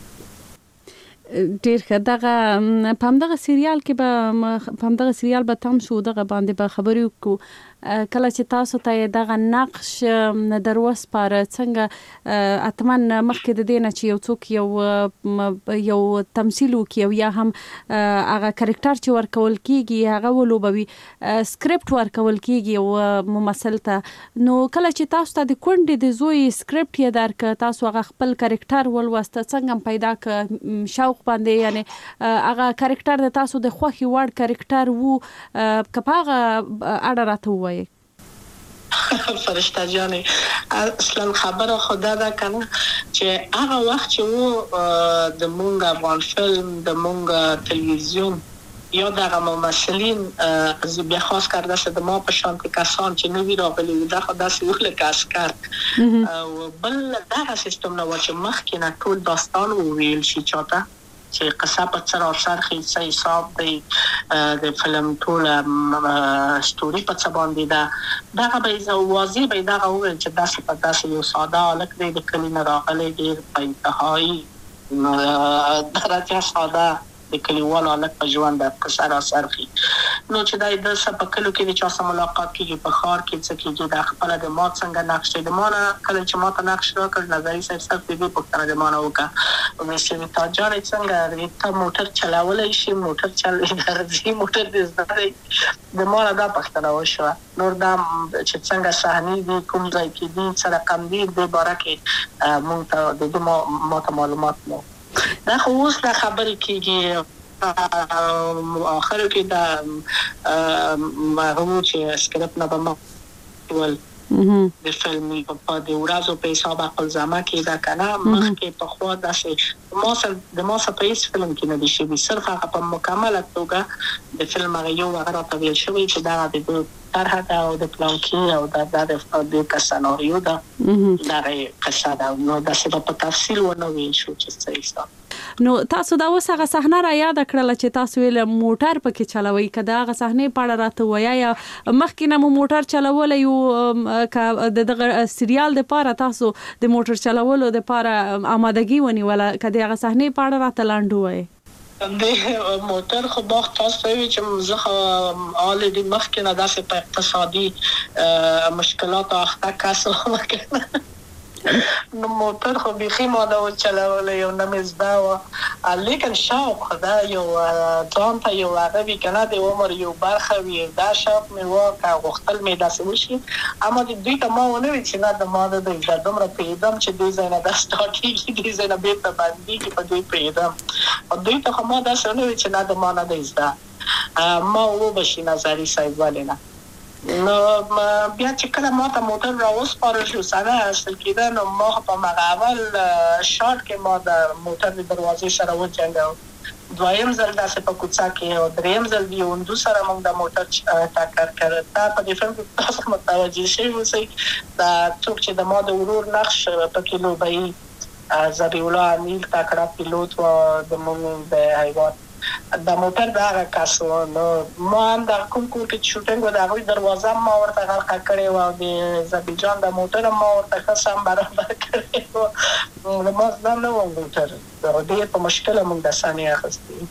ډیر ښه دغه په همدغه سریال کې به په همدغه سریال به تم شو دغه باندې به خبرې وکړو کله چې تاسو ته دغه نقش در وسپاره څنګه اتمن مخکې د دې نه چې یو څوک یو یو تمثیل وکړي او یا هم هغه کرکټر چې ورکول کیږي هغه ولوبوي سکرپټ ورکول کیږي او ممثل ته نو کله چې تاسو ته د کونډې د زوی سکرپټ یې درک تاسو هغه خپل کرکټر ولوسته څنګه پیدا ک شوق باندې یعنی هغه کرکټر د تاسو د خوښي وړ کرکټر وو کپاغه اړه راته وایي فرشته جانې اصلا خبره خدا ده کنه چې هغه وخت چې وو د مونږ افغان فلم د مونږ تلویزیون یا دغه ممثلین از بیا خاص کرده است د ما په شان کسان چې نوی راغلي وو دغه داسې وو لکه عسکر او بل دغه سیستم نه و چې مخکې نه ټول داستان وویل شي چاته چې قصه په سر او سرخي څه حساب دی د فلم ټول ستوري په څه باندې ده دغه به واضح به دغه وویل چې داسې په داسې یو ساده هلک دی د کلي نه راغلی ډېر په انتهایي درجه ساده د کلیوالو هلک په ژوند د قصه را سرخي نو چې دا د څه په کلو کې د چا سره ملاقات کېږي په ښار کې څه کېږي دا خپله د ما څنګه نقش دی د ما نه کله چې ما ته نقش راکړ نظري صاحب صاحب د دې پوښتنه د ما نه وکړه ویل چې تا جانې څنګه ته موټر چلولی شي موټر چل درځي موټر دې زده دی د ما نه دا پوښتنه وشوه نور دا چې څنګه صحنې دي کوم ځای کې دي څه رقم دي دې باره کې مونږ ته د دې ما ته معلومات نه دا خو اوس دا خبرې کېږي آخرو کې دا هغه چې سکرپټ نه به ما ول د فلمي په د ورځو په حساب خپل ځما کې دا کنه مخکې په خوا داسې ما سره د ما سره په هیڅ فلم کې نه دي شوي صرف هغه په مکمله توګه د فلم هغه یو هغه راته ویل شوی چې دا د طرحه ده او د پلان کې او دا د سناریو ده دغه قصه ده نو داسې په تفصیل ونه ویل شو چې څه حساب نو تاسو دا اوس هغه صحنه را یاد کړله چې تاسو ویل موټر پکې چلوي که د هغه صحنې په اړه راته وایه یا مخکې نه مو موټر چلولی یو که د دغه سریال دپاره تاسو د موټر چلولو دپاره آمادګي ونیوله که د هغه صحنې په اړه راته لنډ ووایې د موټر خو باغ تاسو ته وی چې زه آلریډي مخکې نه داسې په اقتصادي مشکلاتو اخته کس وم نو موټر خو بيخي ما دا چلول یو نمز دا و لیکن شوق دا یو ځان ته یو هغه کنه د عمر یو برخه وي دا شوق مې واکه غختل مې داسې وشي اما د دوی ته ما ونه وی چې نه د ما د دومره پیدم چې دوی زنه د سټاټي دوی زنه به په باندې کې په دوی پیدم او دوی ته ما دا څه نه وی چې نه د ما نه د زده ما و بشي نظری صاحب ولینا نو بیا چې کله ما ته موټر راوسپارل شو سره اصل کېده نو ما په مغاول شارټ کې ما د موټر د دروازې سره وچنګاو دویم ځل داسې په کوڅه کې او دریم ځل دی وندو سره موږ د موټر ټاکر کړ تا په دې فلم کې تاسو متوجه شئ اوسئ دا څوک چې د ما د ورور نقش په کې لوبي زبی الله امیل تاکړه پیلوټ و د موږ د هایوان د موټر دا کاسو نو ما هم د کوم کوم کې شوټینګ د هغه دروازه ما ورته غلق کړې و او د زبیجان د موټر ما ورته قسم برابر کړې و نو ما ځم نو موټر دا ډېر په مشکل موږ د ثانیه اخستې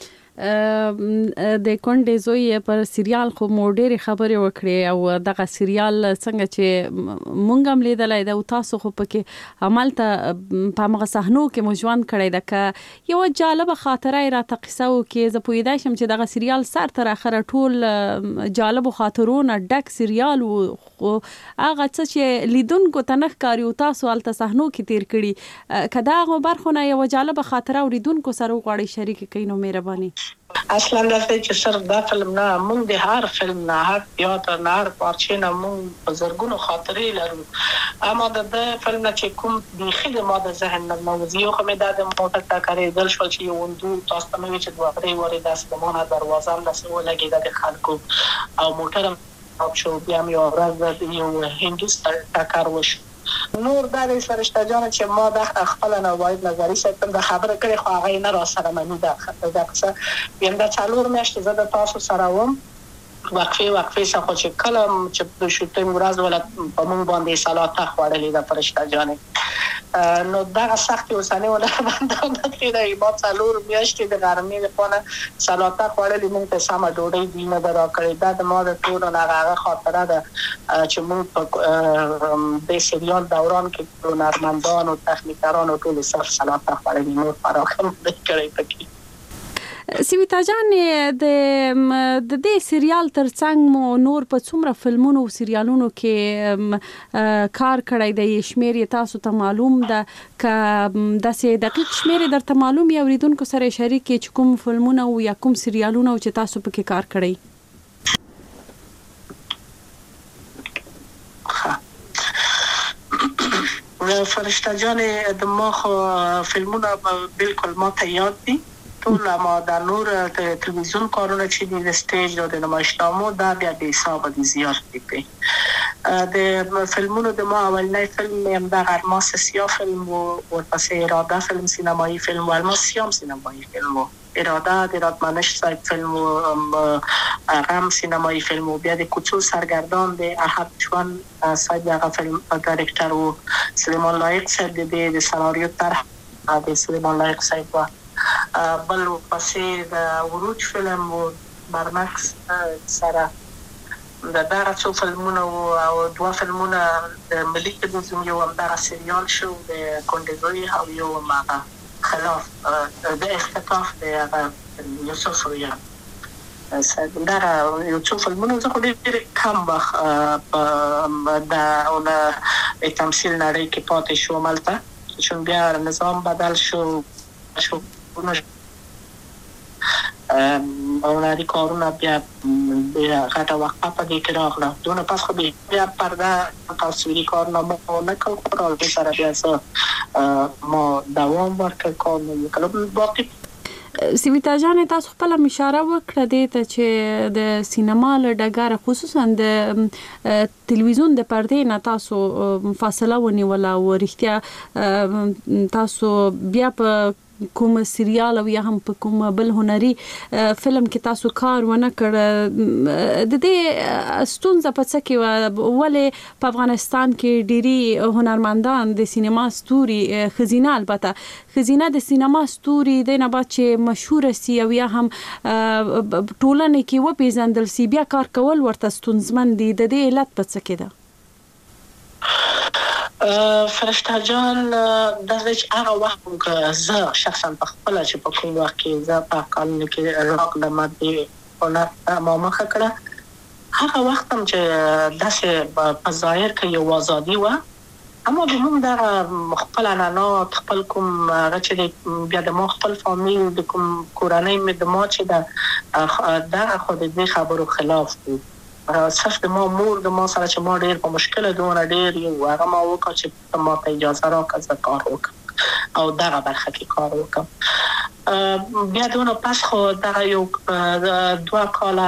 د کونډې زوی پر سریال خو مو ډېرې خبرې وکړې او دغه سریال څنګه چې مونږ هم لیدلی ده او تاسو خو پکې همالته په همغه صحنو کې مو ژوند کړی ده که یوه جالبه خاطره یې راته قصه وکړې زه پوهېدی شم چې دغه سریال سر تر اخره ټول جالبو خاطرونه ډک سریال و خو هغه څه چې لیدونکو ته نه ښکاري او تاسو هلته صحنو کې تیر کړي که د هغو برخو نه یوه جالبه خاطره اوریدونکو سره وغواړئ شریکه کوي نو مهرباني اصلا داسې چې صرف دا فلم نه موږ د هر فلم نه هر تیاتر نه هر پارچې نه موږ په زرګونو خاطرې لرو اما د فلم نه چې کوم بیخي د ما د ذهن نه موضوع خو مې دا د موټر ټاکرې دل شول چې یو وندو تاسو ته مې چې دوه درې وارې داسې د مانه دروازه هم داسې ولګېده د خلکو او موټر هم شو بیا مې یو ورځ د یو هندوس ټاکر وشو نور دا د فرشته جان چې ما د خپل نه وايد نظری سره د خبره کړې خو هغه نه را سره منی دا دا څه یم دا څلور میاشتې زه د تاسو سره وم وقفه وقفه څخه چې کلم چې د شوټینګ ورځ ولا په مونږ باندې سلاته خوړلې د فرشته جان نو دا سخت اوسانه ولا باندې د دې ما څلور میاشتې د ګرمۍ لپاره سلاته خوړلې مونږ ته سم ډوډۍ دینه درا کړې دا د ما د ټول نه هغه خاطره ده چې مونږ په د سریال دوران کې هنرمندان او تخنیکران او ټول سره سلاته خوړلې نور فراخم کړې پکې سیویتا جان د د دې سریال ترڅنګ مو نور په څومره فلمونو او سریالونو کې کار کړی دی شمیر یې تاسو ته معلوم ده که داسې دقیق شمیر یې درته معلوم یا اوریدونکو سره شریک کړئ چې کوم فلمونه او یا کوم سریالونه چې تاسو پکې کار کړی فرشته جان د ما خو فلمونه بالکل ما ته یاد دي ټول ما د نور تلویزیون کارونه چې د سټیج او د نمایشنامو دا بیا د حساب دي زیات دي د فلمونو د ما اولنۍ فلم هم د غرماس سیاه فلم و ورپسې اراده فلم سینمایی فلم و الماس سیام سینمایی فلم و اراده د رادمنش صاحب فلم و غم سینمایی فلم و بیا د کوڅو سرگردان د احد چوان صاحب هغه فلم ډایرکټر و سلیمان لایق صاحب د سناریو طرح د سلیمان لایق صاحب و بل پسې د وروج فلم و برمکس سره د دغه څو فلمونه او دوه فلمونه د ملي تلویزیون یو هم دغه سریال شو د کونډې زوی او یو هم خلاف د اختطاف د یوسف رویان دغه یو څو فلمونه زه خو ډېر کم وخت د تمثیل نړۍ کې پاتې شوم هلته چون بیا نظام بدل شو شو اولادی کارونه بیا غټه وقفه په دې کې راغله دونه پس خو بیا پرده تصویري کارونه مو نه کوو او د سره بیا ما دوام ورکړ کار مو وکړ باقي سیویتا جان تاسو خپل اشاره وکړه دې ته چې د سینما له ډګر خصوصا د تلویزیون د پردې نه تاسو فاصله ونیوله او رښتیا تاسو بیا په کوم سریال او یا هم په کوم بل هنري فلم کې تاسو کار ونه کړ د دې ستونزه په څه کې ولې په افغانستان کې ډېری هنرمندان د سینما ستوري خزینه البته خزینه د سینما ستوري د نه بعد چې مشهور سي او یا هم ټولنه کې و پیژندل سي بیا کار کول ورته ستونزمن دي د دې علت په څه کې ده فرشته جان د چې هغه وخت که زه شخصا په خپل چې په کوم وخت کې زه په قانون کې راک د مادې او ما مخه کړه هغه وخت هم چې داسې په ظاهر کې یو ازادي و اما به موږ د خپل عنعنات خپل کوم هغه چې بیا د ما خپل فامیل د کوم کورنۍ مې د ما چې د دغه خو د دې خبرو خلاف دی صرف د ما مور د ما سره چې ما ډېر په مشکله دونه ډېر یو هغه ما وکړه چې ما ته اجازه راکړه زه کار وکړم او دغه برخه کې کار وکړم بیا دونه پس خو دغه یو دوه کاله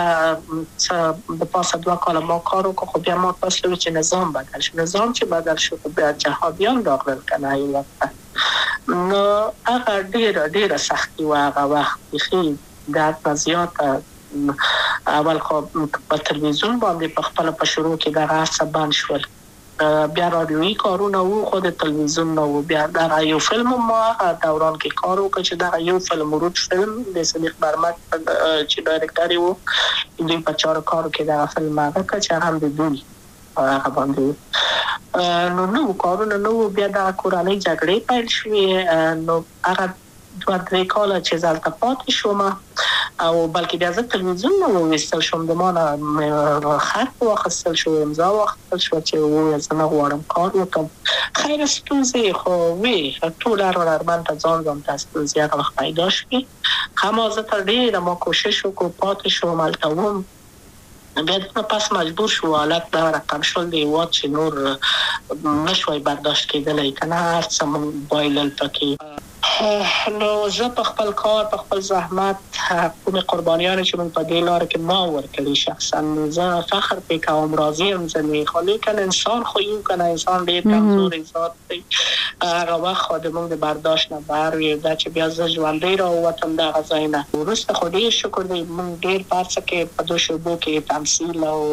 د پاسه دوه کاله ما کار وکړم خو بیا ما پس لوي چې نظام بدل شو نظام چې بدل شو خو بیا جهادیان راغلل کنه یو وخت نو هغه ډېره ډېره سختي و هغه وخت بېخي درد نه زیاته اول خو په تلویزیون باندې په خپل په شروع کې دغه څه بند شول بیا رادیویي کارونه وو خو د تلویزیون نه وو بیا دغه یو فلم ما دوران کې کار وکړ چې دغه یو فلم ورود فلم د صدیق برمک چې ډایرکټر وو دوی په چارو کارو کې دغه فلم هغه کړ چې هم د دوی هغه باندې نو نو کارونه نو بیا د کورنۍ جګړې پیل شوې نو هغه دوه درې کاله چې زلته پاتې شوم او بلکې بیا زه تلویزیون نه وویستل شوم د ما نه خط واخیستل شو امضا واخیستل شو چې ووایه زه نه غواړم کار وکړم خیر ستونزې خو وي ټول هر هنرمند ته ځان ځان ته ستونزې هغه وخت پیدا شوې اما زه تر ډېره ما کوشش وکړو پاتې شوم هلته وم بیا دونه پس مجبور شو حالت دا رقم شول د هېواد چې نور نشوی برداشت کېدلی که نه هر څه مونږ بایلل پکې نو زه په خپل کار په خپل زحمت کومې قربانیانې چې مونږ په دې لاره کې ما ورکړي شخصا زه فخر پرې کوم راضي یم ځینې خو لیکن انسان خو یو که نه انسان ډېر کمزوری ذات دی هغه وخت خو د مونږ د برداشت نه بهر وي دا چې بیا زه ژوندی راووتم دغه ځای نه وروسته خو ډېر شکر دی مونږ ډېر په هر څه کې په دو شعبو کې تمثیل او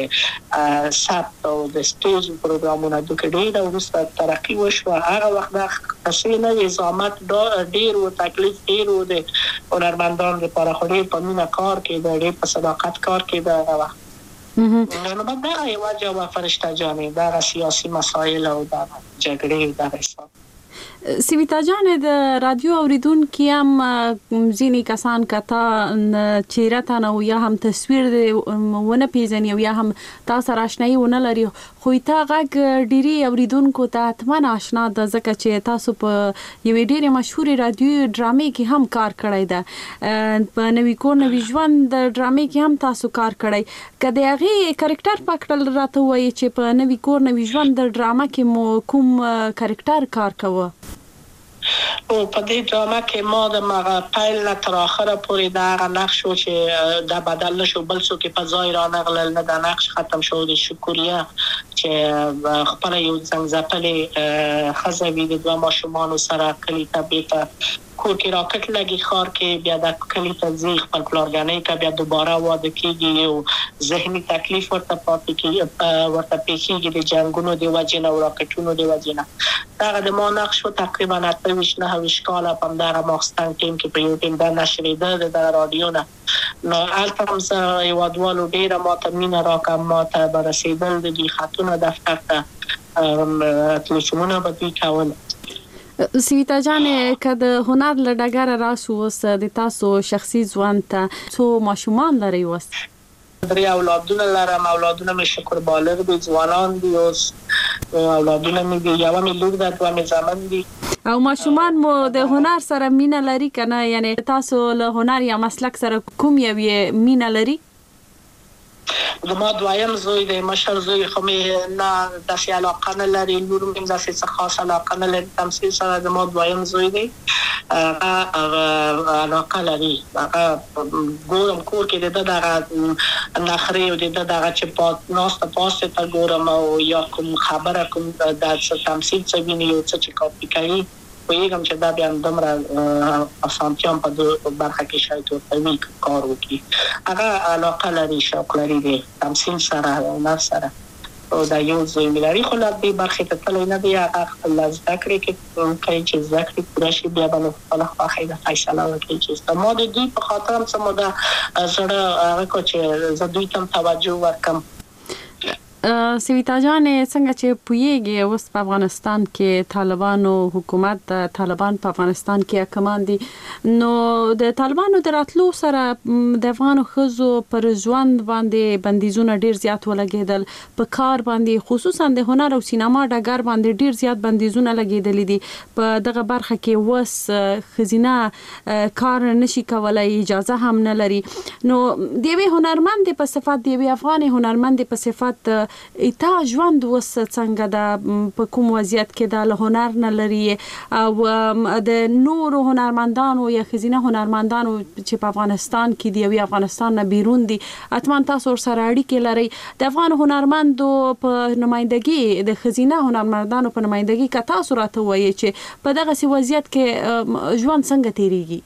د ثبت او د سټیج پروګرامونه دوی کې ډېره وروسته ترقي وشوه هغه وخت دا قصې نه وې زحمت ډېر و تکلیف ډېر و د هنرمندانو لپاره خو ډېر په مینه کار کېده ډېر په صداقت کار کېده هغه وخت نو بعد دغه یې وجه وه فرشته جانې دغه سیاسي مسایل او دغه جګړې دغه حساب سویتا جان د رادیو اوریدونکي هم ځینې کسان کته چیرې ته نه یا هم تصویر ونه پیژني یا هم تاسو راشنایي ونه لري خو ته غږ ډيري اوریدونکو ته اتمن آشنا د ځکه چې تاسو په یوې ډېرې مشهورې رادیو ډرامې کې هم کار کړی ده په نوی کور نوی ژوند د ډرامې کې هم تاسو کار کړی کله هغه کریکټر پکړل راته وایي چې په نوی کور نوی ژوند د ډرامه کې مو کوم کریکټر کار کوه او په دې ډرامه کې ما د مغه پایل نه تر اخره پورې دا هغه نقش و چې دا بدل نشو بل څوک په ځای را نغلل نه دا نقش ختم شو د شکریا چې خپل یو څنګه خزوی د دوه ماشومان سره کلی ته بیت کور کې راکټ لګي خار کې بیا د کلی ته ځي خپل پلارګانې ته بیا دوباره واده کېږي او ذهني تکلیف ورته پاتې کېږي ورته پیښیږي د جنگونو د وجې نه او راکټونو د وجې نه هغه د ما نقش و تقریبا اته ویشت نه ویشت کاله په همدغه ماخستن ټیم کې په یو ټیم دا نشریده د رادیو نه نو هلته هم زه هېوادوالو ډېره ما ته مینه راکړه ما ته به رسېدل د دې خطونه دفتر ته تلیفونونه به دوی کول سویتا جان که د هنر له ډګره راسو اوس د تاسو شخصي ژوند ته څو ماشومان لرئ اوس درې اولادونه لرم اولادونه مې شکر بالغ دي ځوانان دي اوس اولادونه مې دي یوه مې لور ده دوه مې زامن دي او ماشومان مو د هنر سره مینه لري که نه یعنی تاسو له هنر یا مسلک سره کوم یوې مینه لري زما دویم زوی دی مشر زوی خو مې نه داسې علاقه نه لري لور مې داسې څه خاص علاقه نه لري تمثیل سره زما دویم زوی دی هغه علاقه لري هغه ګورم کور کې د ده دغه نخرې او د ده دغه چې ناسته پاسته ته ګورم او یا کوم خبره کوم د تمثیل څه ویني یو څه چې کاپي کوي پوهېږم چې دا بیا دومره اسانتیا په برخه کې شاید ورته وي کار وکړي هغه علاقه لري شوق لري د تمثیل سره هنر سره او دا یو زوی مې لري خو لا دې برخې ته تللی نه دی هغه خپل زده کړې کې کوي چې زده کړې پوره شي بیا به نو خپله خوښۍ د فیصله وکړي چې ما د دوی په خاطر هم څه موده زړه هغه کړو چې زه دوی ته هم توجه ورکړم سویتا جان څنګه چې پویږي اوس په افغانستان کې طالبانو حکومت طالبان په افغانستان کې حکمان دي نو د طالبانو د راتلو سره د افغان خزو پر ژوند باندې بندیزونه ډیر زیات ولګیدل په کار باندې خصوصا د هنر او سینما ډګر باندې ډیر زیات بندیزونه لګیدل دي په دغه برخه کې وس خزینه کار نشي کولای اجازه هم نه لري نو دی وی هنرمند په صفات دی وی افغان هنرمند په صفات ایتا ژوند وس څنګه د په کوم وضعیت کې د هنر نه لري او د نور هنرمندانو یا خزینه هنرمندانو چې په افغانستان کې دی او افغانستان نه بیرون دي اتمن تاسو سره اړیکې لري د افغان هنرمندو په نمائندګي د خزینه هنرمندانو په نمائندګي کا تاسو راته وایي چې په دغه سی وضعیت کې ژوند څنګه تیریږي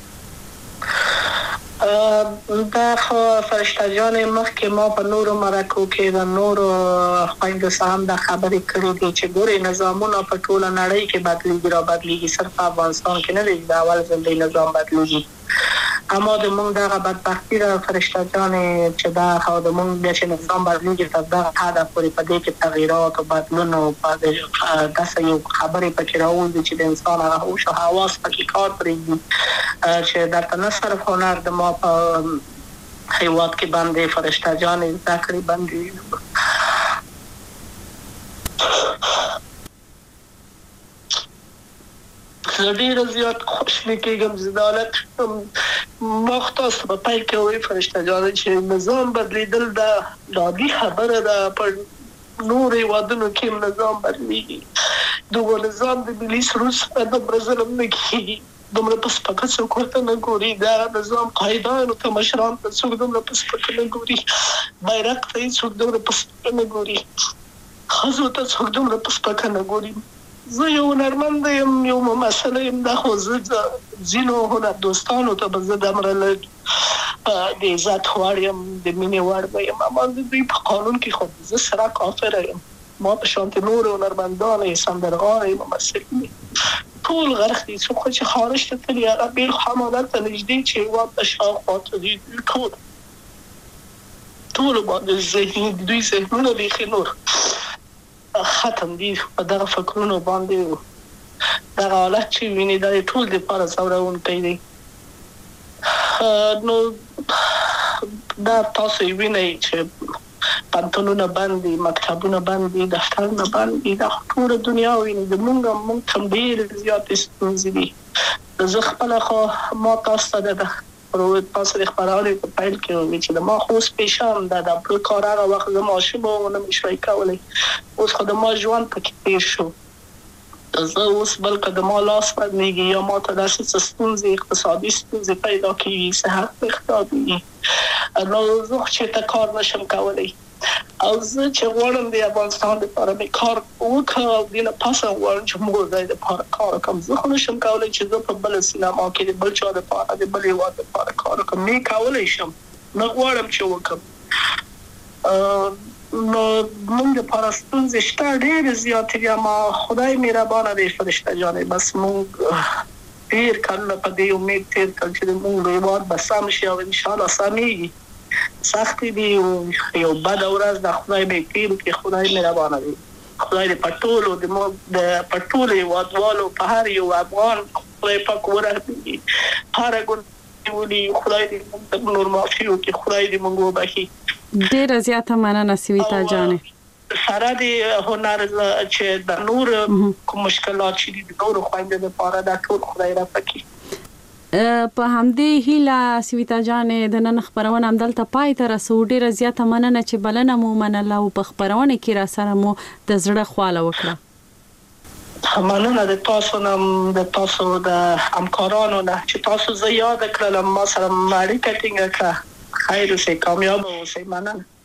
دا خو فرشته جان مخکې ما په نورو مرکو کې د نورو خویندو سره هم دا خبرې کړې دي چې ګورې نظامونه په ټوله نړۍ کې بدلېږي را بدلېږي صرف په افغانستان کې نه دی د اول ځل دی نظام بدلېږي اما د مونږ دغه بدبختي ده فرشته جان چې دا خو د مونږ بیا چې نظام بدلېږي تر دغه حده پورې په دې کې تغییرات او بدلون او داسې یو خبرې پکې راوځي چې د انسان هغه هوش او حواس پکې کار پرېږدي چې درته نه صرف هنر د ما په هیواد کې باندې فرشته جان زده کړې باندې زه ډېره زیات خوشحاله کېږم چې د حالت مخ تاسو په پای کې وایي فرشته جان چې نظام بدلېدل دا عادي خبره ده په نور هیوادونو کې نظام بدلېږي دغه نظام د ملي سرود سره دومره ظلم نه کېږي دومره په سپکه څوک ورته نه ګوري دا نظام قایدانو ته مشران ته څوک دومره په سپکه نه ګوري بیرغ ته څوک دومره په سپکه نه ګوري ښځو ته څوک دومره په سپکه نه ګوري زه یو هنرمند یم یو ممثل یم دا خو زه ځینو هنر دوستانو ته به زه دومره د عزت وړ یم د مینې وړ به یم اما د دوی په قانون کې خو زه سره کافره یم ما په شانتې نور هنرمندان سندرغاړي ممثل ټول غرق دي څوک چې خارج ته تللی هغه بیل حمالت ته نږدې چې هېواد ته شاوخوا ته دي ټول ټولو باندې ذهني دوی ذهنونه بیخي نور ختم دي په دغه فکرونو باندې دغه حالت چې ویني دا ټول دپاره ځوروونکی دی نو دا تاسو یې وینئ چې پانتونونه بند دي مکتبونه بند دي دفترونه بند دي دا ټوله دنیا ویني د مونږ مونږ ته ډېرې زیاتې ستونزې دي زه خپله خو ما تاسو ته د تاسو د خپرونې په پیل کې وویل چې د ما خو اوس پیشان ده د بل کار هغه وخت زه ماشوم وم نه مې شوی کولی اوس خو د ما ژوند پکې تېر شو زه اوس بلکې د ما لاس بدلېږي یا ما ته داسې څه ستونزې اقتصادي ستونزې پیدا کېږي صحت مې خرابېږي نو زه خو چېرته کار نشم کولی او زه چې غواړم د افغانستان دپاره مې کار وکړم او دې نه پسه غواړم چې موږ ځای دپاره کار وکړم زه خو نشم کولی چې زه په بله سینما کې د بل چا دپاره د بل هېواد دپاره کار وکړم نه کولی شم نه غواړم چې وکړم نو موږ دپاره ستونزې شته ډېرې زیاتې دي اما خدای مهربانه دی فرشته جانې بس موږ ډېر کلونه په دې امید تېر کړل چې موږ هېواد به سم شي او انشاءالله سمېږي سختي دي یو بد ورځ د خدای به تیر کې خدای مهربانه دی خدای دې په ټولو د مو د په ټولو هېوادوالو په هر یو افغان خدای پاک ورحمېږي هره ګناه ولي خدای دې موږ نور معافي وکړي خدای دې موږ وبخښي ډېره زیاته مننه سویتا جانې سره د هنر چې د نور کوم مشکلات چې دي د نورو خویندو دپاره دا ټول خدای رافع کړي په همدې هیله سویتا جانې د نن خپرونه همدلته پای ته رسو ډېره زیاته مننه چې بلنه مو منله او په خپرونه کې را سره مو د زړه خواله وکړه مننه د تاسو نه د تاسو د همکارانو نه چې تاسو زه یاد کړلم ما سره اړیکه ټینګه کړه خیر اوسئ کامیاب اوسئ مننه